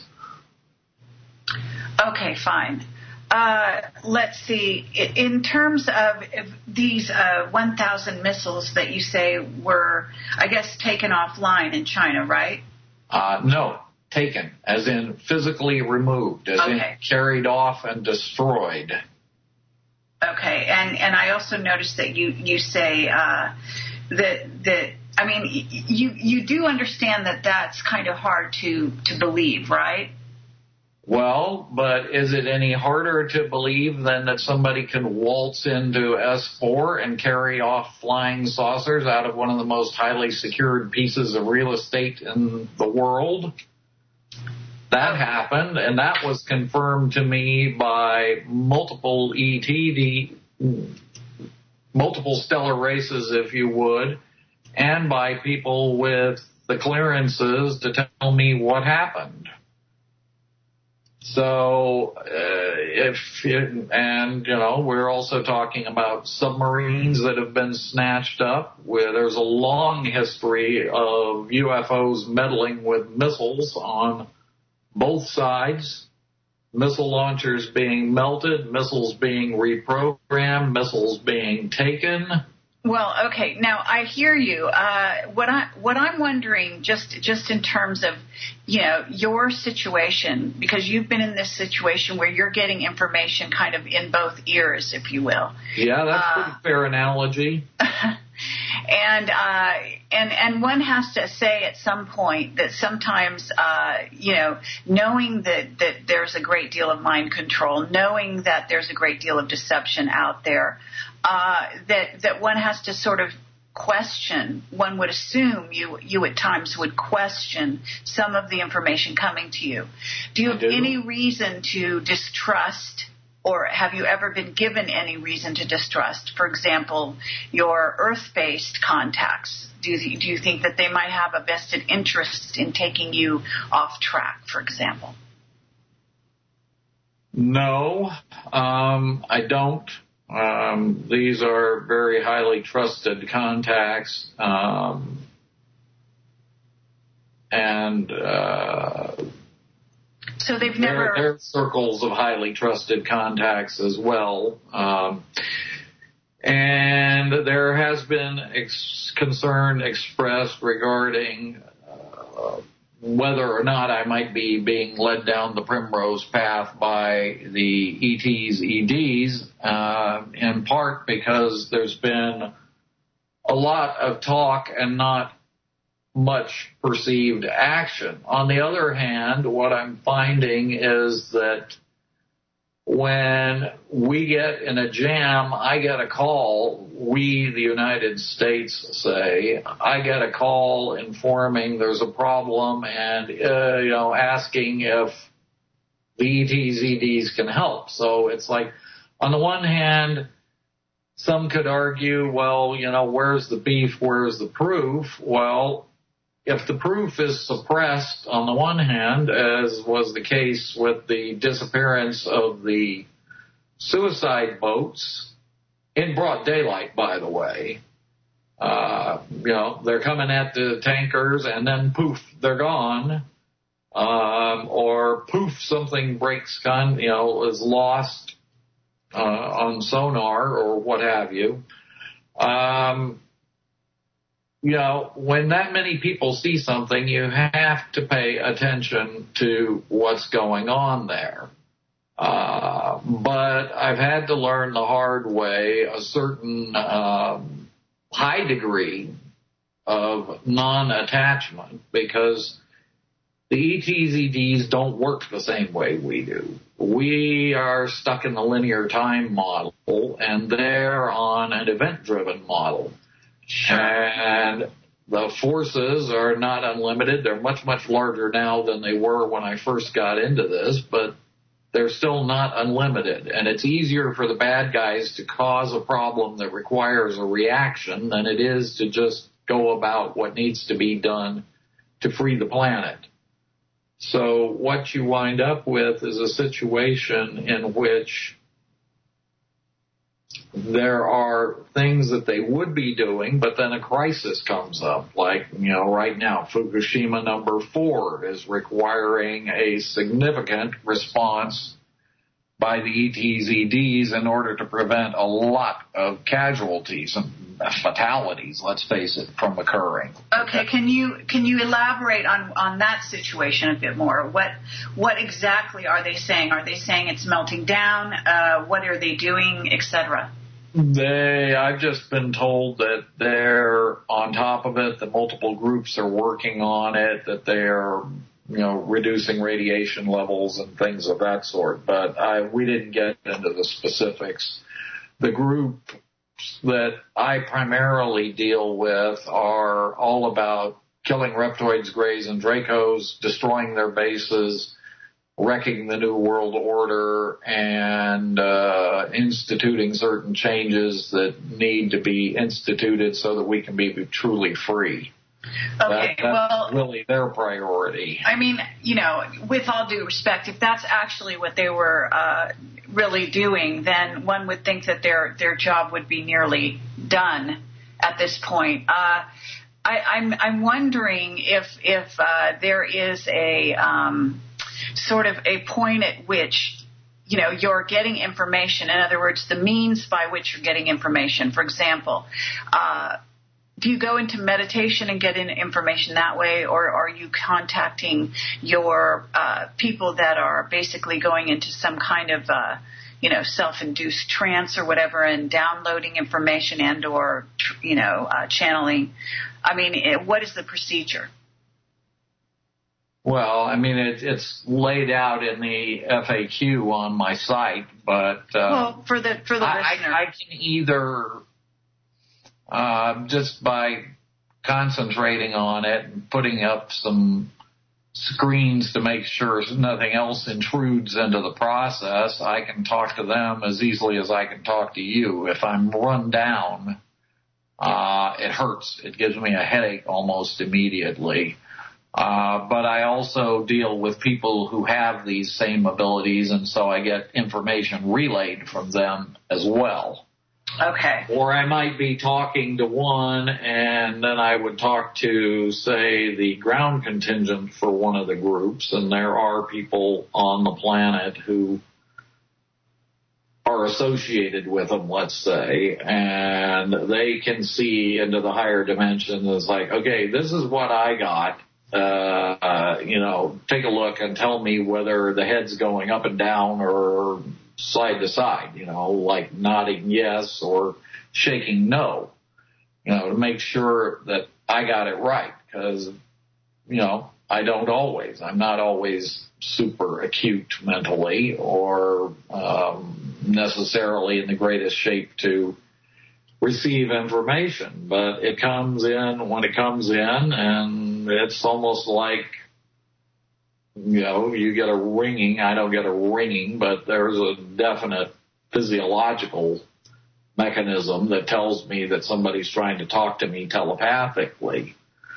Okay, fine. Let's see. In terms of these 1,000 missiles that you say were, I guess, taken offline in China, right? No, taken, as in physically removed, as in carried off and destroyed. Okay, and I also noticed that you say that I mean, you do understand that that's kind of hard to believe, right? Well, but is it any harder to believe than that somebody can waltz into S4 and carry off flying saucers out of one of the most highly secured pieces of real estate in the world? That happened, and that was confirmed to me by multiple multiple stellar races, if you would, and by people with the clearances to tell me what happened. So, we're also talking about submarines that have been snatched up, where there's a long history of UFOs meddling with missiles on both sides, missile launchers being melted, missiles being reprogrammed, missiles being taken. Well, okay. Now I hear you. What I'm wondering, just in terms of, your situation, because you've been in this situation where you're getting information kind of in both ears, if you will. Yeah, that's a pretty fair analogy. And one has to say at some point that sometimes, knowing that there's a great deal of mind control, knowing that there's a great deal of deception out there, that one has to sort of question, one would assume you at times would question some of the information coming to you. Do you have any reason to distrust, or have you ever been given any reason to distrust, for example, your Earth-based contacts? Do you think that they might have a vested interest in taking you off track, for example? No, I don't. These are very highly trusted contacts, and so they've never. There are circles of highly trusted contacts as well, and there has been concern expressed regarding whether or not I might be being led down the primrose path by the ETs, EDs, in part because there's been a lot of talk and not much perceived action. On the other hand, what I'm finding is that when we get in a jam, I get a call, we, the United States, say, I get a call informing there's a problem and, asking if the ETs, EDs can help. So it's like, on the one hand, some could argue, well, where's the beef, where's the proof? Well, if the proof is suppressed on the one hand, as was the case with the disappearance of the suicide boats, in broad daylight, by the way, they're coming at the tankers and then poof, they're gone, or poof, something breaks, is lost on sonar or what have you. When that many people see something, you have to pay attention to what's going on there. But I've had to learn the hard way a certain high degree of non-attachment, because the ETs, EDs don't work the same way we do. We are stuck in the linear time model, and they're on an event-driven model. Sure. And the forces are not unlimited. They're much, much larger now than they were when I first got into this, but they're still not unlimited. And it's easier for the bad guys to cause a problem that requires a reaction than it is to just go about what needs to be done to free the planet. So what you wind up with is a situation in which there are things that they would be doing, but then a crisis comes up. Like, right now, Fukushima number 4 is requiring a significant response by the ETs, EDs in order to prevent a lot of casualties and fatalities, let's face it, from occurring. Okay, can you elaborate on that situation a bit more? What exactly are they saying? Are they saying it's melting down? What are they doing, etc.? I've just been told that they're on top of it, that multiple groups are working on it, that they're, reducing radiation levels and things of that sort. But we didn't get into the specifics. The group that I primarily deal with are all about killing Reptoids, Greys, and Dracos, destroying their bases, wrecking the New World Order, and instituting certain changes that need to be instituted so that we can be truly free. Okay, that's really their priority. I mean, with all due respect, if that's actually what they were really doing, then one would think that their job would be nearly done at this point. I'm wondering if there is a sort of a point at which you're getting information. In other words, the means by which you're getting information. For example, do you go into meditation and get in information that way, or are you contacting your people that are basically going into some kind of self-induced trance or whatever and downloading information and or channeling? I mean, what is the procedure? Well, I mean, it's laid out in the FAQ on my site, but for the listener, I can either just by concentrating on it and putting up some screens to make sure nothing else intrudes into the process, I can talk to them as easily as I can talk to you. If I'm run down, it hurts. It gives me a headache almost immediately. But I also deal with people who have these same abilities, and so I get information relayed from them as well. Okay. Or I might be talking to one, and then I would talk to, say, the ground contingent for one of the groups, and there are people on the planet who are associated with them, let's say, and they can see into the higher dimension. It's like, okay, this is what I got. Take a look and tell me whether the head's going up and down or side to side, like nodding yes or shaking no, to make sure that I got it right, because, I don't always. I'm not always super acute mentally or necessarily in the greatest shape to receive information, but it comes in when it comes in, and it's almost like, you get a ringing. I don't get a ringing, but there's a definite physiological mechanism that tells me that somebody's trying to talk to me telepathically.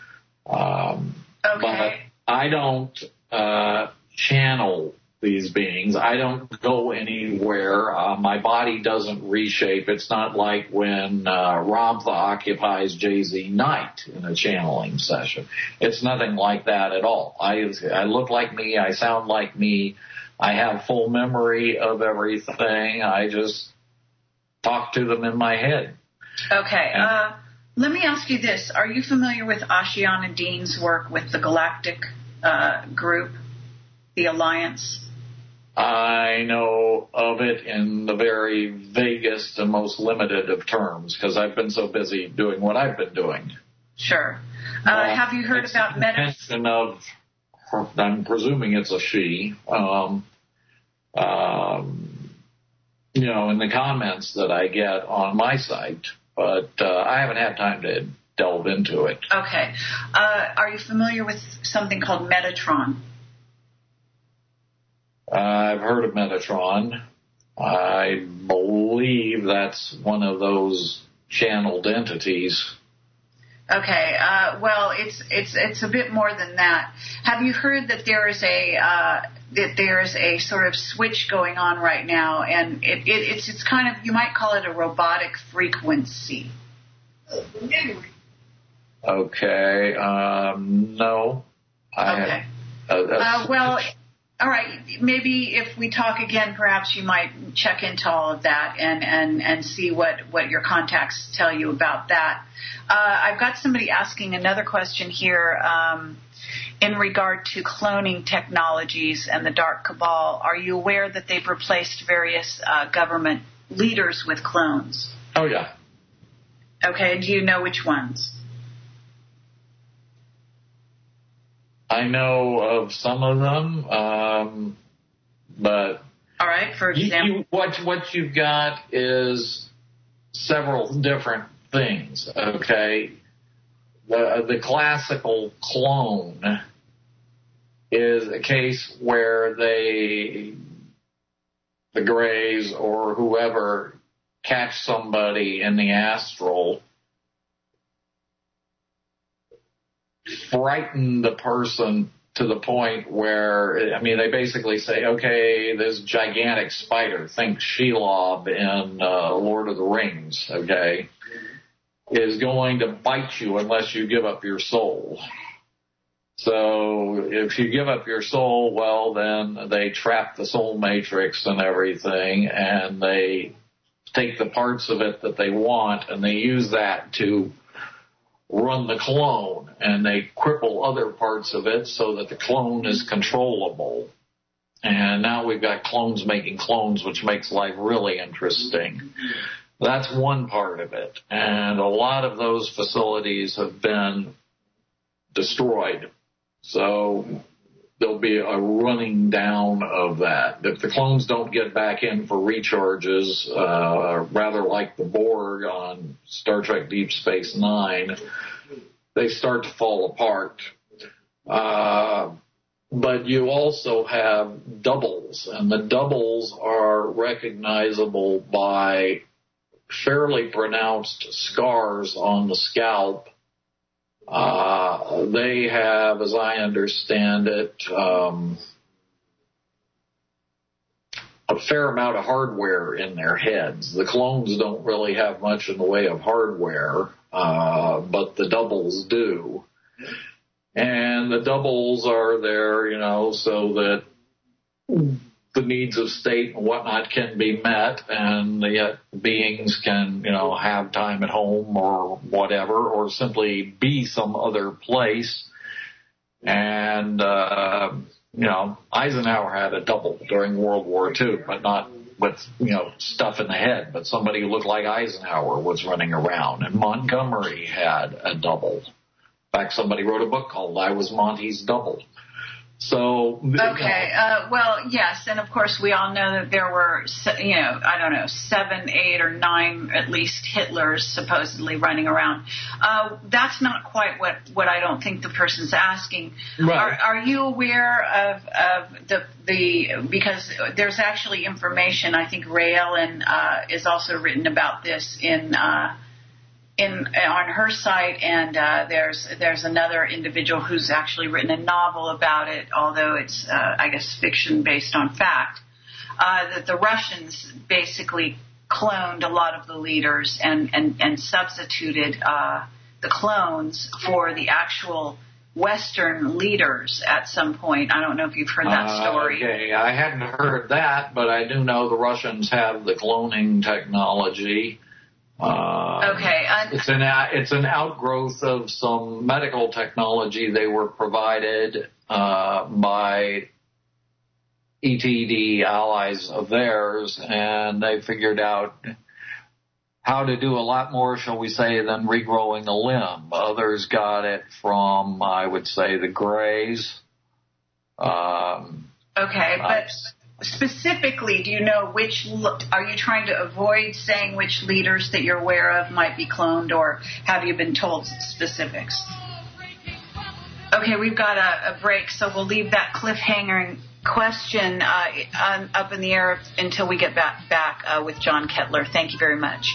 But I don't channel these beings. I don't go anywhere. My body doesn't reshape. It's not like when Ramtha occupies Jay-Z Knight in a channeling session. It's nothing like that at all. I look like me. I sound like me. I have full memory of everything. I just talk to them in my head. Okay. Let me ask you this. Are you familiar with Ashiana Dean's work with the Galactic Group, the Alliance? I know of it in the very vaguest and most limited of terms, because I've been so busy doing what I've been doing. Sure. Have you heard about mention of? I'm presuming it's a she. In the comments that I get on my site, but I haven't had time to delve into it. Okay. Are you familiar with something called Metatron? I've heard of Metatron. I believe that's one of those channeled entities. Okay. Well, it's a bit more than that. Have you heard that there is a sort of switch going on right now, and it's kind of, you might call it a robotic frequency. Okay. No. Okay. Well. All right, maybe if we talk again, perhaps you might check into all of that and see what your contacts tell you about that. I've got somebody asking another question here in regard to cloning technologies and the Dark Cabal. Are you aware that they've replaced various government leaders with clones? Oh, yeah. Okay, do you know which ones? I know of some of them, but all right. For example, what you've got is several different things. Okay, the classical clone is a case where the Greys or whoever catch somebody in the astral, frighten the person to the point where, they basically say, okay, this gigantic spider, think Shelob in Lord of the Rings, okay, is going to bite you unless you give up your soul. So if you give up your soul, well, then they trap the soul matrix and everything, and they take the parts of it that they want, and they use that to run the clone, and they cripple other parts of it so that the clone is controllable. And now we've got clones making clones, which makes life really interesting. That's one part of it. And a lot of those facilities have been destroyed. So there'll be a running down of that. If the clones don't get back in for recharges, rather like the Borg on Star Trek Deep Space Nine, they start to fall apart. But you also have doubles, and the doubles are recognizable by fairly pronounced scars on the scalp. They have, as I understand it, a fair amount of hardware in their heads. The clones don't really have much in the way of hardware, but the doubles do. And the doubles are there, so that the needs of state and whatnot can be met, and yet beings can, have time at home or whatever, or simply be some other place. And, Eisenhower had a double during World War II, but not with, stuff in the head, but somebody who looked like Eisenhower was running around. And Montgomery had a double. In fact, somebody wrote a book called I Was Monty's Double. So okay, well, yes, and of course we all know that there were, 7, 8, or 9 at least Hitlers supposedly running around. That's not quite what I don't think the person's asking. Right. Are you aware of the because there's actually information, I think Ray Ellen is also written about this on her site, and there's another individual who's actually written a novel about it, although it's I guess fiction based on fact, that the Russians basically cloned a lot of the leaders and substituted the clones for the actual Western leaders at some point. I don't know if you've heard that story. Okay, I hadn't heard that, but I do know the Russians have the cloning technology. It's an outgrowth of some medical technology they were provided by ETD allies of theirs, and they figured out how to do a lot more, shall we say, than regrowing a limb. Others got it from, I would say, the Greys. But specifically, do you know are you trying to avoid saying which leaders that you're aware of might be cloned, or have you been told specifics? Okay, we've got a break, so we'll leave that cliffhanger question up in the air until we get back with John Kettler. Thank you very much.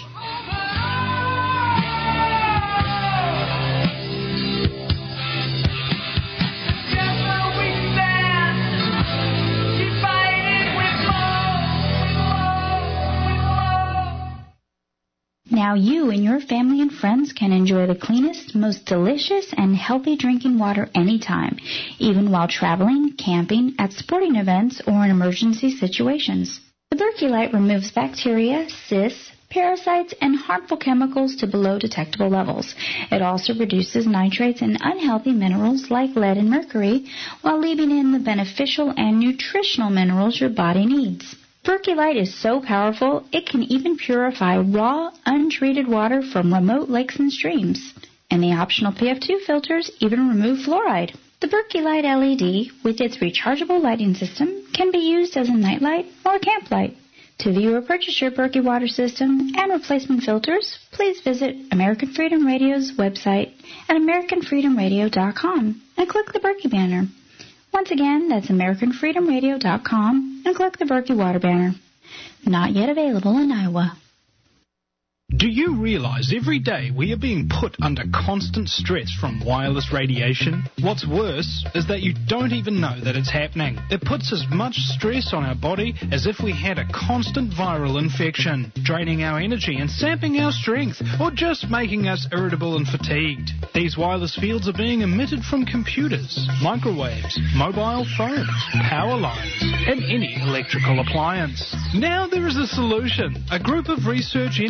Now you and your family and friends can enjoy the cleanest, most delicious, and healthy drinking water anytime, even while traveling, camping, at sporting events, or in emergency situations. The Berkey Light removes bacteria, cysts, parasites, and harmful chemicals to below detectable levels. It also reduces nitrates and unhealthy minerals like lead and mercury, while leaving in the beneficial and nutritional minerals your body needs. Berkey Light is so powerful, it can even purify raw, untreated water from remote lakes and streams. And the optional PF2 filters even remove fluoride. The Berkey Light LED, with its rechargeable lighting system, can be used as a nightlight or camp light. To view or purchase your Berkey water system and replacement filters, please visit American Freedom Radio's website at AmericanFreedomRadio.com and click the Berkey banner. Once again, that's AmericanFreedomRadio.com and click the Berkey Water banner. Not yet available in Iowa. Do you realize every day we are being put under constant stress from wireless radiation? What's worse is that you don't even know that it's happening. It puts as much stress on our body as if we had a constant viral infection, draining our energy and sapping our strength, or just making us irritable and fatigued. These wireless fields are being emitted from computers, microwaves, mobile phones, power lines, and any electrical appliance. Now there is a solution. A group of research engineers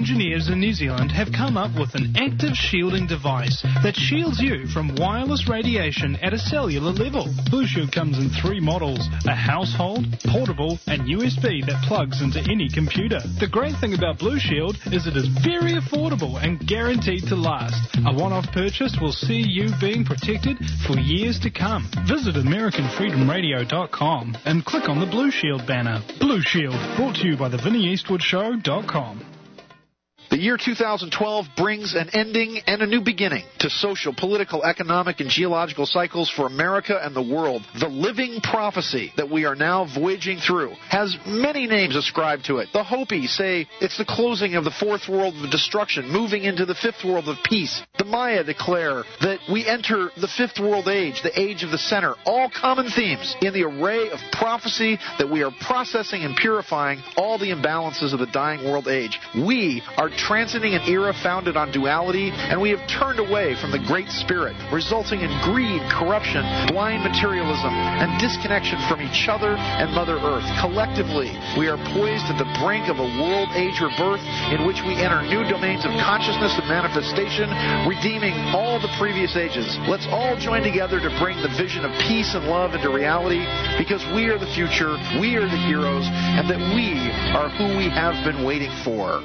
in New Zealand have come up with an active shielding device that shields you from wireless radiation at a cellular level. Blue Shield comes in 3 models, a household, portable, and USB that plugs into any computer. The great thing about Blue Shield is it is very affordable and guaranteed to last. A one-off purchase will see you being protected for years to come. Visit AmericanFreedomRadio.com and click on the Blue Shield banner. Blue Shield, brought to you by the VinnyEastwoodShow.com. The year 2012 brings an ending and a new beginning to social, political, economic, and geological cycles for America and the world. The living prophecy that we are now voyaging through has many names ascribed to it. The Hopi say it's the closing of the fourth world of destruction, moving into the fifth world of peace. The Maya declare that we enter the fifth world age, the age of the center. All common themes in the array of prophecy that we are processing and purifying all the imbalances of the dying world age. We are transiting an era founded on duality, and we have turned away from the Great Spirit, resulting in greed, corruption, blind materialism, and disconnection from each other and Mother Earth. Collectively, we are poised at the brink of a world age rebirth in which we enter new domains of consciousness and manifestation, redeeming all the previous ages. Let's all join together to bring the vision of peace and love into reality, because we are the future, we are the heroes, and that we are who we have been waiting for.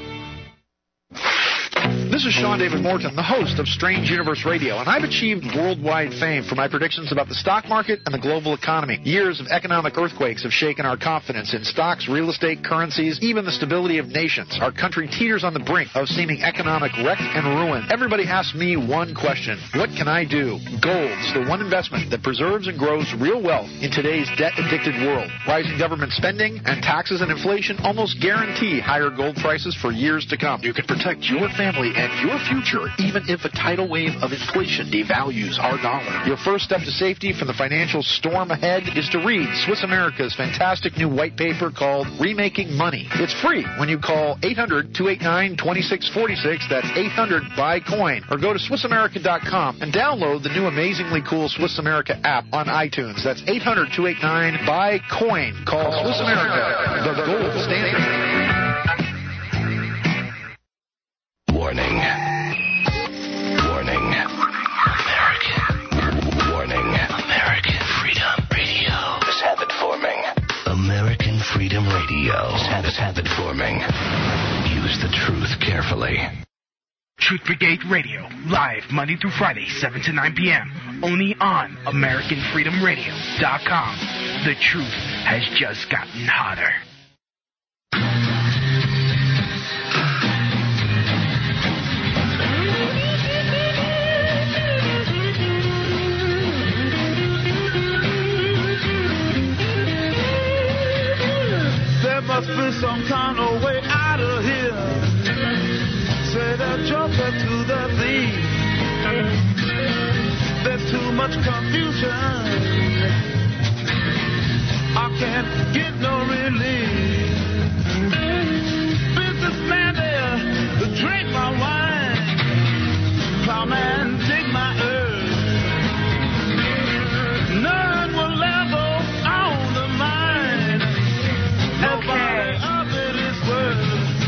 This is Sean David Morton, the host of Strange Universe Radio, and I've achieved worldwide fame for my predictions about the stock market and the global economy. Years of economic earthquakes have shaken our confidence in stocks, real estate, currencies, even the stability of nations. Our country teeters on the brink of seeming economic wreck and ruin. Everybody asks me one question: what can I do? Gold's the one investment that preserves and grows real wealth in today's debt-addicted world. Rising government spending and taxes and inflation almost guarantee higher gold prices for years to come. You can protect your family and your future, even if a tidal wave of inflation devalues our dollar. Your first step to safety from the financial storm ahead is to read Swiss America's fantastic new white paper called Remaking Money. It's free when you call 800-289-2646. That's 800-BUY-COIN. Or go to SwissAmerica.com and download the new amazingly cool Swiss America app on iTunes. That's 800-289-BUY-COIN. Call Swiss America, the gold standard. Warning. Warning. American. Warning. American Freedom Radio is habit forming. American Freedom Radio is habit forming. Use the truth carefully. Truth Brigade Radio, live Monday through Friday, 7 to 9 p.m. Only on AmericanFreedomRadio.com. The truth has just gotten hotter. There must be some kind of way out of here. Say the joker to the thief. There's too much confusion. I can't get no relief. Businessman there to drink my wine. Plowman dig my earth. None will level on the mine. Nobody of it is worth.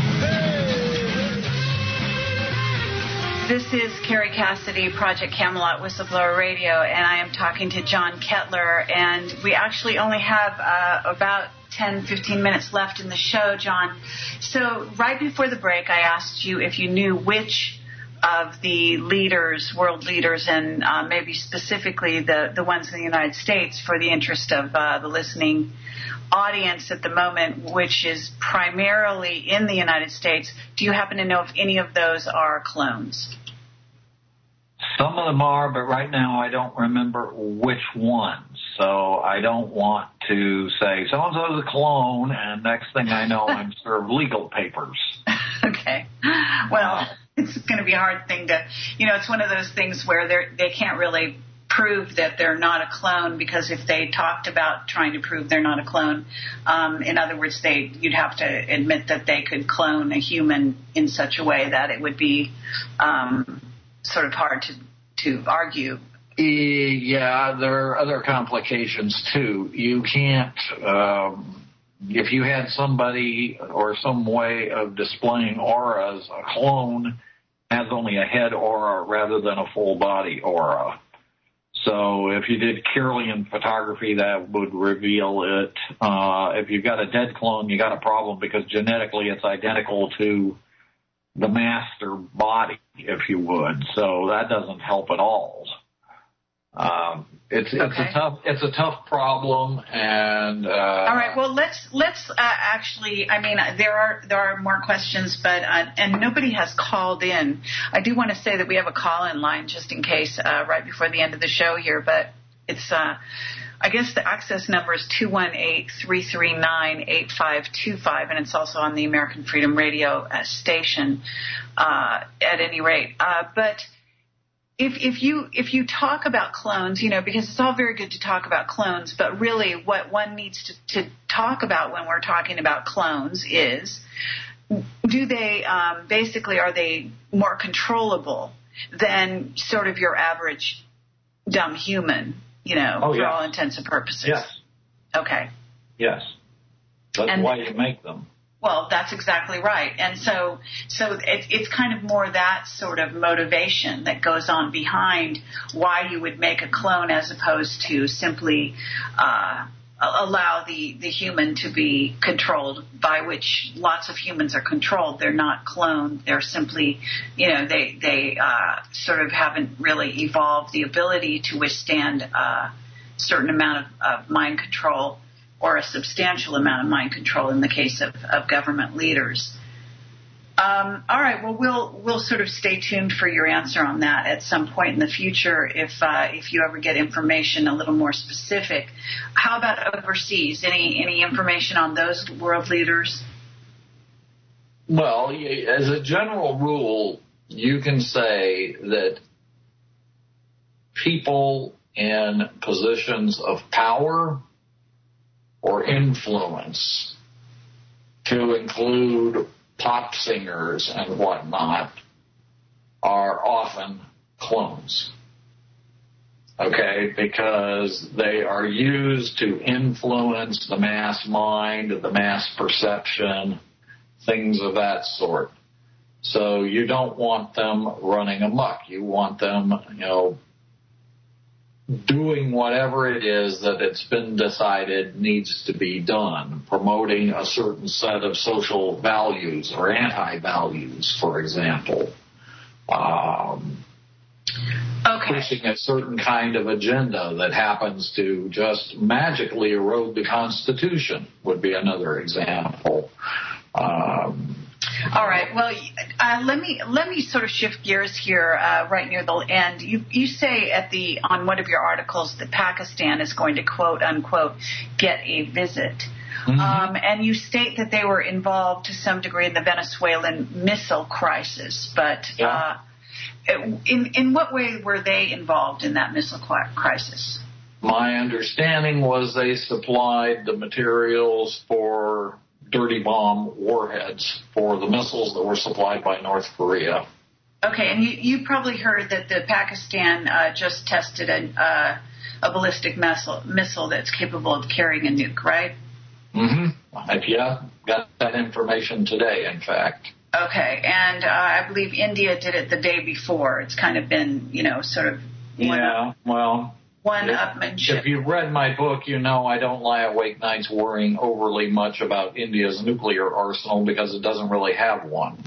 This is Carrie Cassidy, Project Camelot Whistleblower Radio, and I am talking to John Kettler, and we actually only have about 10-15 minutes left in the show, John. So right before the break, I asked you if you knew which of the leaders, world leaders, and maybe specifically the ones in the United States, for the interest of the listening audience at the moment, which is primarily in the United States. Do you happen to know if any of those are clones? Some of them are, but right now I don't remember which ones. So I don't want to say so-and-so's a clone, and next thing I know, I'm served legal papers. Okay. Well, it's going to be a hard thing to, it's one of those things where they can't really prove that they're not a clone, because if they talked about trying to prove they're not a clone, in other words, you'd have to admit that they could clone a human in such a way that it would be sort of hard to argue. Yeah, there are other complications too. You can't if you had somebody or some way of displaying auras, a clone has only a head aura rather than a full body aura. So if you did Kirlian photography, that would reveal it. If you've got a dead clone, you got a problem because genetically it's identical to the master body, if you would. So that doesn't help at all. It's a tough problem, and all right. Well, let's actually. I mean, there are more questions, but and nobody has called in. I do want to say that we have a call-in line just in case right before the end of the show here, but it's. I guess the access number is 218-339-8525, and it's also on the American Freedom Radio station. At any rate, but. If you talk about clones, because it's all very good to talk about clones, but really what one needs to talk about when we're talking about clones is, do they basically, are they more controllable than sort of your average dumb human, for all intents and purposes? Yes. Okay. Yes. That's why you make them. Well, that's exactly right. And so it's kind of more that sort of motivation that goes on behind why you would make a clone as opposed to simply allow the human to be controlled, by which lots of humans are controlled. They're not cloned. They're simply, they sort of haven't really evolved the ability to withstand a certain amount of mind control, or a substantial amount of mind control in the case of government leaders. All right, well, we'll sort of stay tuned for your answer on that at some point in the future if you ever get information a little more specific. How about overseas? Any information on those world leaders? Well, as a general rule, you can say that people in positions of power or influence, to include pop singers and whatnot, are often clones. Okay, because they are used to influence the mass mind, the mass perception, things of that sort. So you don't want them running amok. You want them, doing whatever it is that it's been decided needs to be done, promoting a certain set of social values or anti-values, for example. Pushing a certain kind of agenda that happens to just magically erode the Constitution would be another example. All right. Well, let me sort of shift gears here right near the end. You say on one of your articles that Pakistan is going to, quote unquote, get a visit. Mm-hmm. And you state that they were involved to some degree in the Venezuelan missile crisis. But in what way were they involved in that missile crisis? My understanding was they supplied the materials for dirty bomb warheads for the missiles that were supplied by North Korea. Okay, and you probably heard that the Pakistan just tested a ballistic missile that's capable of carrying a nuke, right? Mm-hmm. Yeah, got that information today, in fact. Okay, and I believe India did it the day before. It's kind of been, sort of one-upmanship. If you've read my book, I don't lie awake nights worrying overly much about India's nuclear arsenal because it doesn't really have one.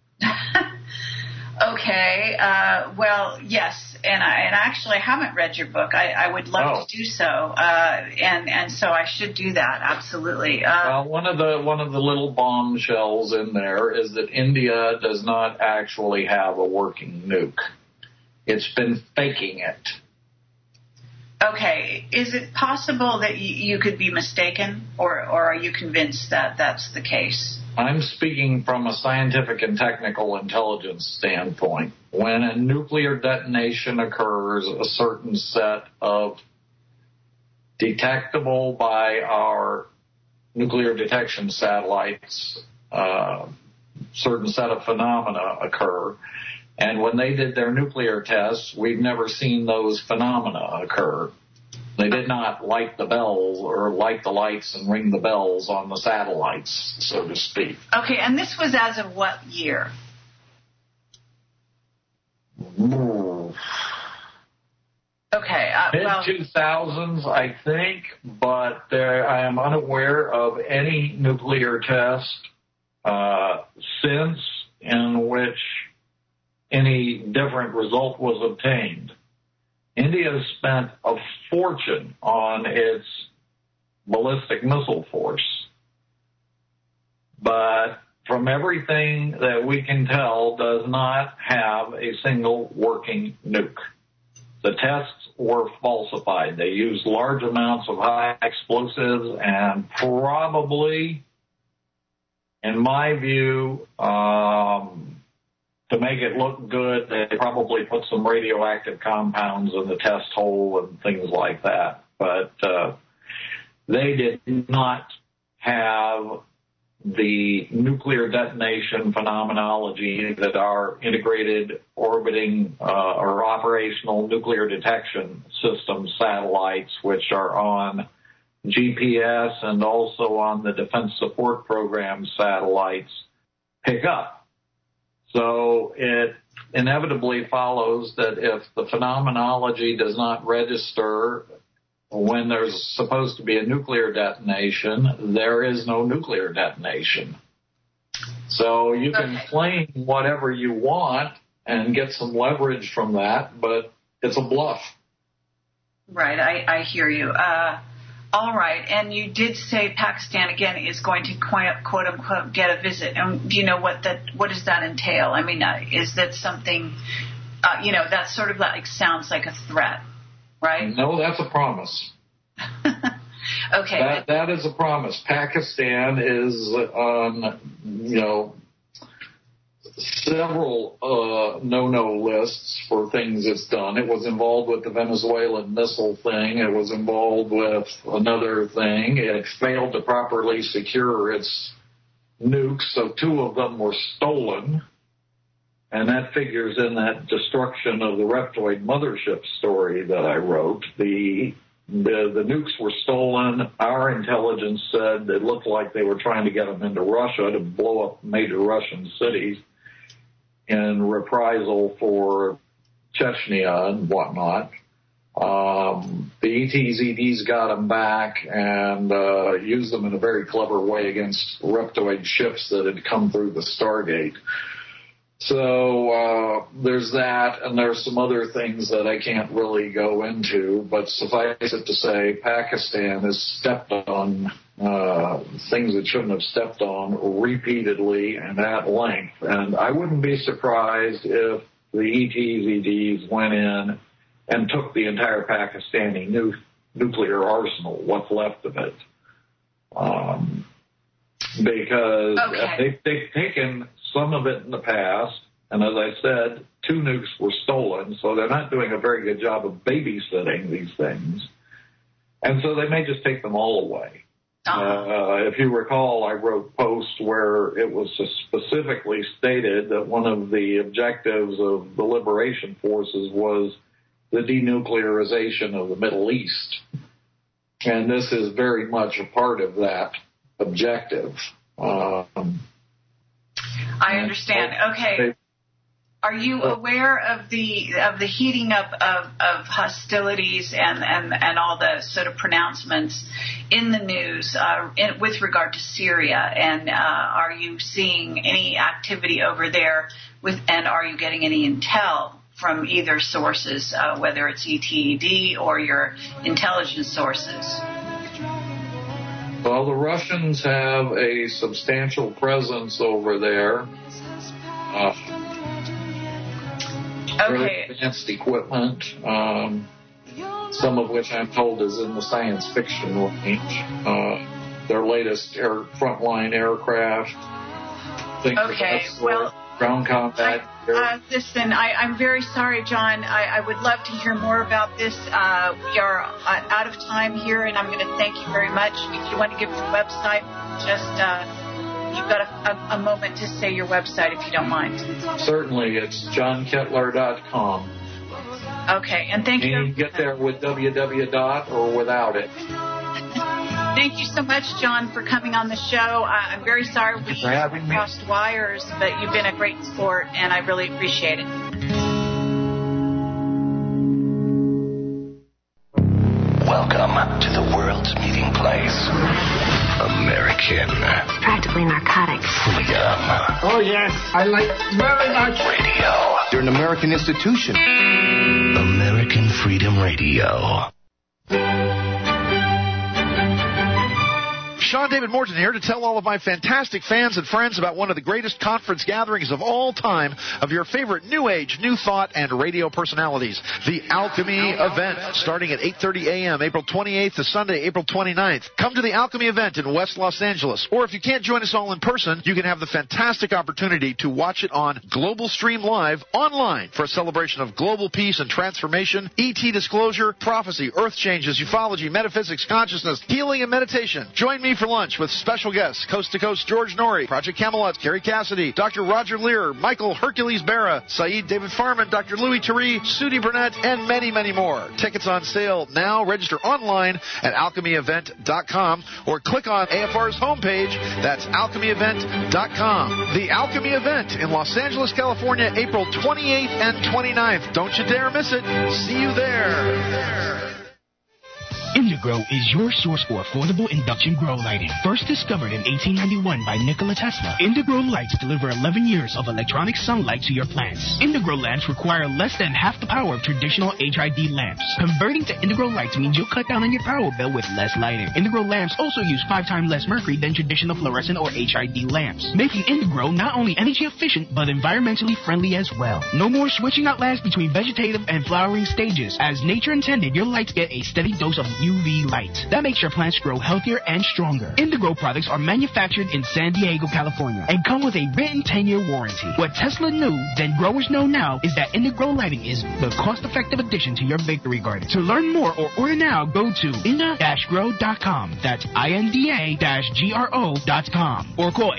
Okay. Well, yes, and I actually haven't read your book. I would love to do so, and so I should do that, absolutely. Well, one of the little bombshells in there is that India does not actually have a working nuke. It's been faking it. Okay. Is it possible that you could be mistaken, or are you convinced that that's the case? I'm speaking from a scientific and technical intelligence standpoint. When a nuclear detonation occurs, a certain set of detectable by our nuclear detection satellites, certain set of phenomena occur. And when they did their nuclear tests, we've never seen those phenomena occur. They They did not light the bells or light the lights and ring the bells on the satellites, so to speak. Okay, and this was as of what year? Okay, mid-2000s, I think, but I am unaware of any nuclear test since in which any different result was obtained. India has spent a fortune on its ballistic missile force, but from everything that we can tell, does not have a single working nuke. The tests were falsified. They used large amounts of high explosives and probably, in my view, to make it look good, they probably put some radioactive compounds in the test hole and things like that. But they did not have the nuclear detonation phenomenology that our integrated orbiting or operational nuclear detection system satellites, which are on GPS and also on the Defense Support Program satellites, pick up. So it inevitably follows that if the phenomenology does not register when there's supposed to be a nuclear detonation, there is no nuclear detonation. So you can claim whatever you want and get some leverage from that, but it's a bluff. Right, I hear you. All right, and you did say Pakistan, again, is going to, quote-unquote, get a visit. And do you know what does that entail? I mean, is that something, that sort of like sounds like a threat, right? No, that's a promise. Okay. That is a promise. Pakistan is on, several no-no lists for things it's done. It was involved with the Venezuelan missile thing. It was involved with another thing. It failed to properly secure its nukes, so 2 of them were stolen. And that figures in that destruction of the Reptoid mothership story that I wrote. The nukes were stolen. Our intelligence said it looked like they were trying to get them into Russia to blow up major Russian cities in reprisal for Chechnya and whatnot. The ETZDs got them back and used them in a very clever way against Reptoid ships that had come through the Stargate. So there's that, and there's some other things that I can't really go into, but suffice it to say, Pakistan has stepped on things it shouldn't have stepped on repeatedly and at length. And I wouldn't be surprised if the ETZDs went in and took the entire Pakistani nuclear arsenal, what's left of it. Because they've taken some of it in the past, and as I said, 2 nukes were stolen, so they're not doing a very good job of babysitting these things. And so they may just take them all away. If you recall, I wrote posts where it was specifically stated that one of the objectives of the liberation forces was the denuclearization of the Middle East. And this is very much a part of that objective. I understand. Okay. Are you aware of the heating up of hostilities and all the sort of pronouncements in the news with regard to Syria? And are you seeing any activity over there? And are you getting any intel from either sources, whether it's ETED or your intelligence sources? Well, the Russians have a substantial presence over there. Very advanced equipment, some of which I'm told is in the science fiction range. Their latest frontline aircraft, things of that sort, ground combat. Listen, I'm very sorry, John. I would love to hear more about this. We are out of time here, and I'm going to thank you very much. If you want to give your website, you've got a moment to say your website, if you don't mind. Certainly. It's johnkettler.com. Okay, and thank you. And you can get there with www. or without it. Thank you so much, John, for coming on the show. I'm very sorry we crossed wires, but you've been a great sport, and I really appreciate it. Welcome to the world's meeting place. American. It's practically narcotic. Freedom. Oh, yes. I like very much. Radio. You're an American institution. American Freedom Radio. Sean David Morton here to tell all of my fantastic fans and friends about one of the greatest conference gatherings of all time of your favorite New Age, New Thought, and radio personalities. The Alchemy Event, starting at 8:30 a.m., April 28th to Sunday, April 29th. Come to the Alchemy Event in West Los Angeles. Or if you can't join us all in person, you can have the fantastic opportunity to watch it on Global Stream Live online for a celebration of global peace and transformation, ET disclosure, prophecy, earth changes, ufology, metaphysics, consciousness, healing, and meditation. Join me for lunch with special guests, Coast to Coast George Norrie, Project Camelot, Kerry Cassidy, Dr. Roger Lear, Michael Hercules Barra, Saeed David Farman, Dr. Louis Turi, Sudi Burnett, and many, many more. Tickets on sale now. Register online at alchemyevent.com or click on AFR's homepage. That's alchemyevent.com. The Alchemy Event in Los Angeles, California, April 28th and 29th. Don't you dare miss it. See you there. Indigro is your source for affordable induction grow lighting. First discovered in 1891 by Nikola Tesla, Indigro lights deliver 11 years of electronic sunlight to your plants. Indigro lamps require less than half the power of traditional HID lamps. Converting to Indigro lights means you'll cut down on your power bill with less lighting. Indigro lamps also use 5 times less mercury than traditional fluorescent or HID lamps, making Indigro not only energy efficient but environmentally friendly as well. No more switching out lamps between vegetative and flowering stages. As nature intended, your lights get a steady dose of UV light. That makes your plants grow healthier and stronger. Indigro products are manufactured in San Diego, California, and come with a written 10-year warranty. What Tesla knew, then growers know now, is that Indigro lighting is the cost-effective addition to your victory garden. To learn more or order now, go to inda-grow.com. That's INDA-GRO.com. Or call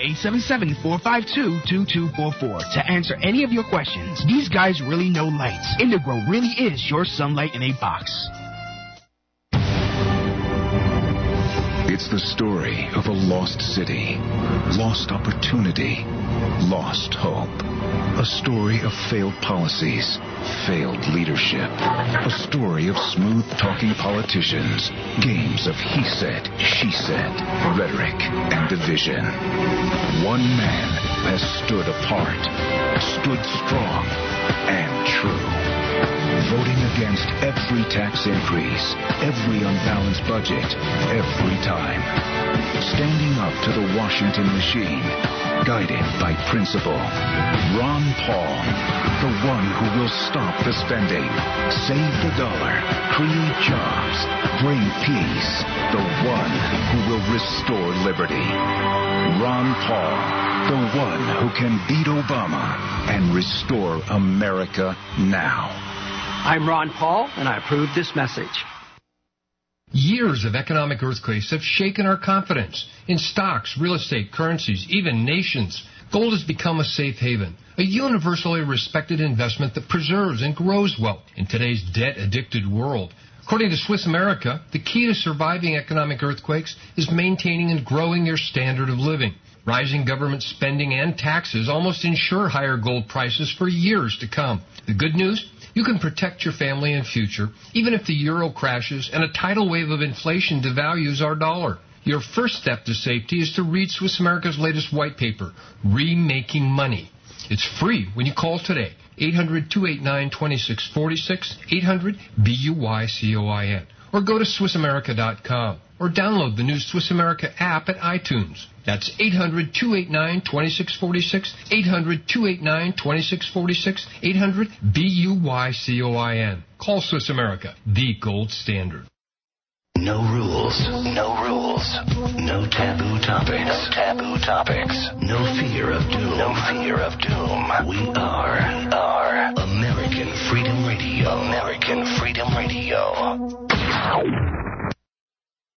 877-452-2244 to answer any of your questions. These guys really know lights. Indigro really is your sunlight in a box. It's the story of a lost city, lost opportunity, lost hope. A story of failed policies, failed leadership. A story of smooth-talking politicians, games of he said, she said, rhetoric, and division. One man has stood apart, stood strong, and true. Voting against every tax increase, every unbalanced budget, every time. Standing up to the Washington machine, guided by principle. Ron Paul, the one who will stop the spending, save the dollar, create jobs, bring peace. The one who will restore liberty. Ron Paul, the one who can beat Obama and restore America now. I'm Ron Paul, and I approve this message. Years of economic earthquakes have shaken our confidence in stocks, real estate, currencies, even nations. Gold has become a safe haven, a universally respected investment that preserves and grows wealth in today's debt-addicted world. According to Swiss America, the key to surviving economic earthquakes is maintaining and growing your standard of living. Rising government spending and taxes almost ensure higher gold prices for years to come. The good news? You can protect your family and future, even if the euro crashes and a tidal wave of inflation devalues our dollar. Your first step to safety is to read Swiss America's latest white paper, Remaking Money. It's free when you call today, 800-289-2646, 800-BUYCOIN, or go to SwissAmerica.com, or download the new Swiss America app at iTunes. That's 800-289-2646, 800-289-2646, 800-BUYCOIN. Call Swiss America, the gold standard. No rules. No rules. No taboo topics. No taboo topics. No fear of doom. No fear of doom. We are American Freedom Radio. American Freedom Radio.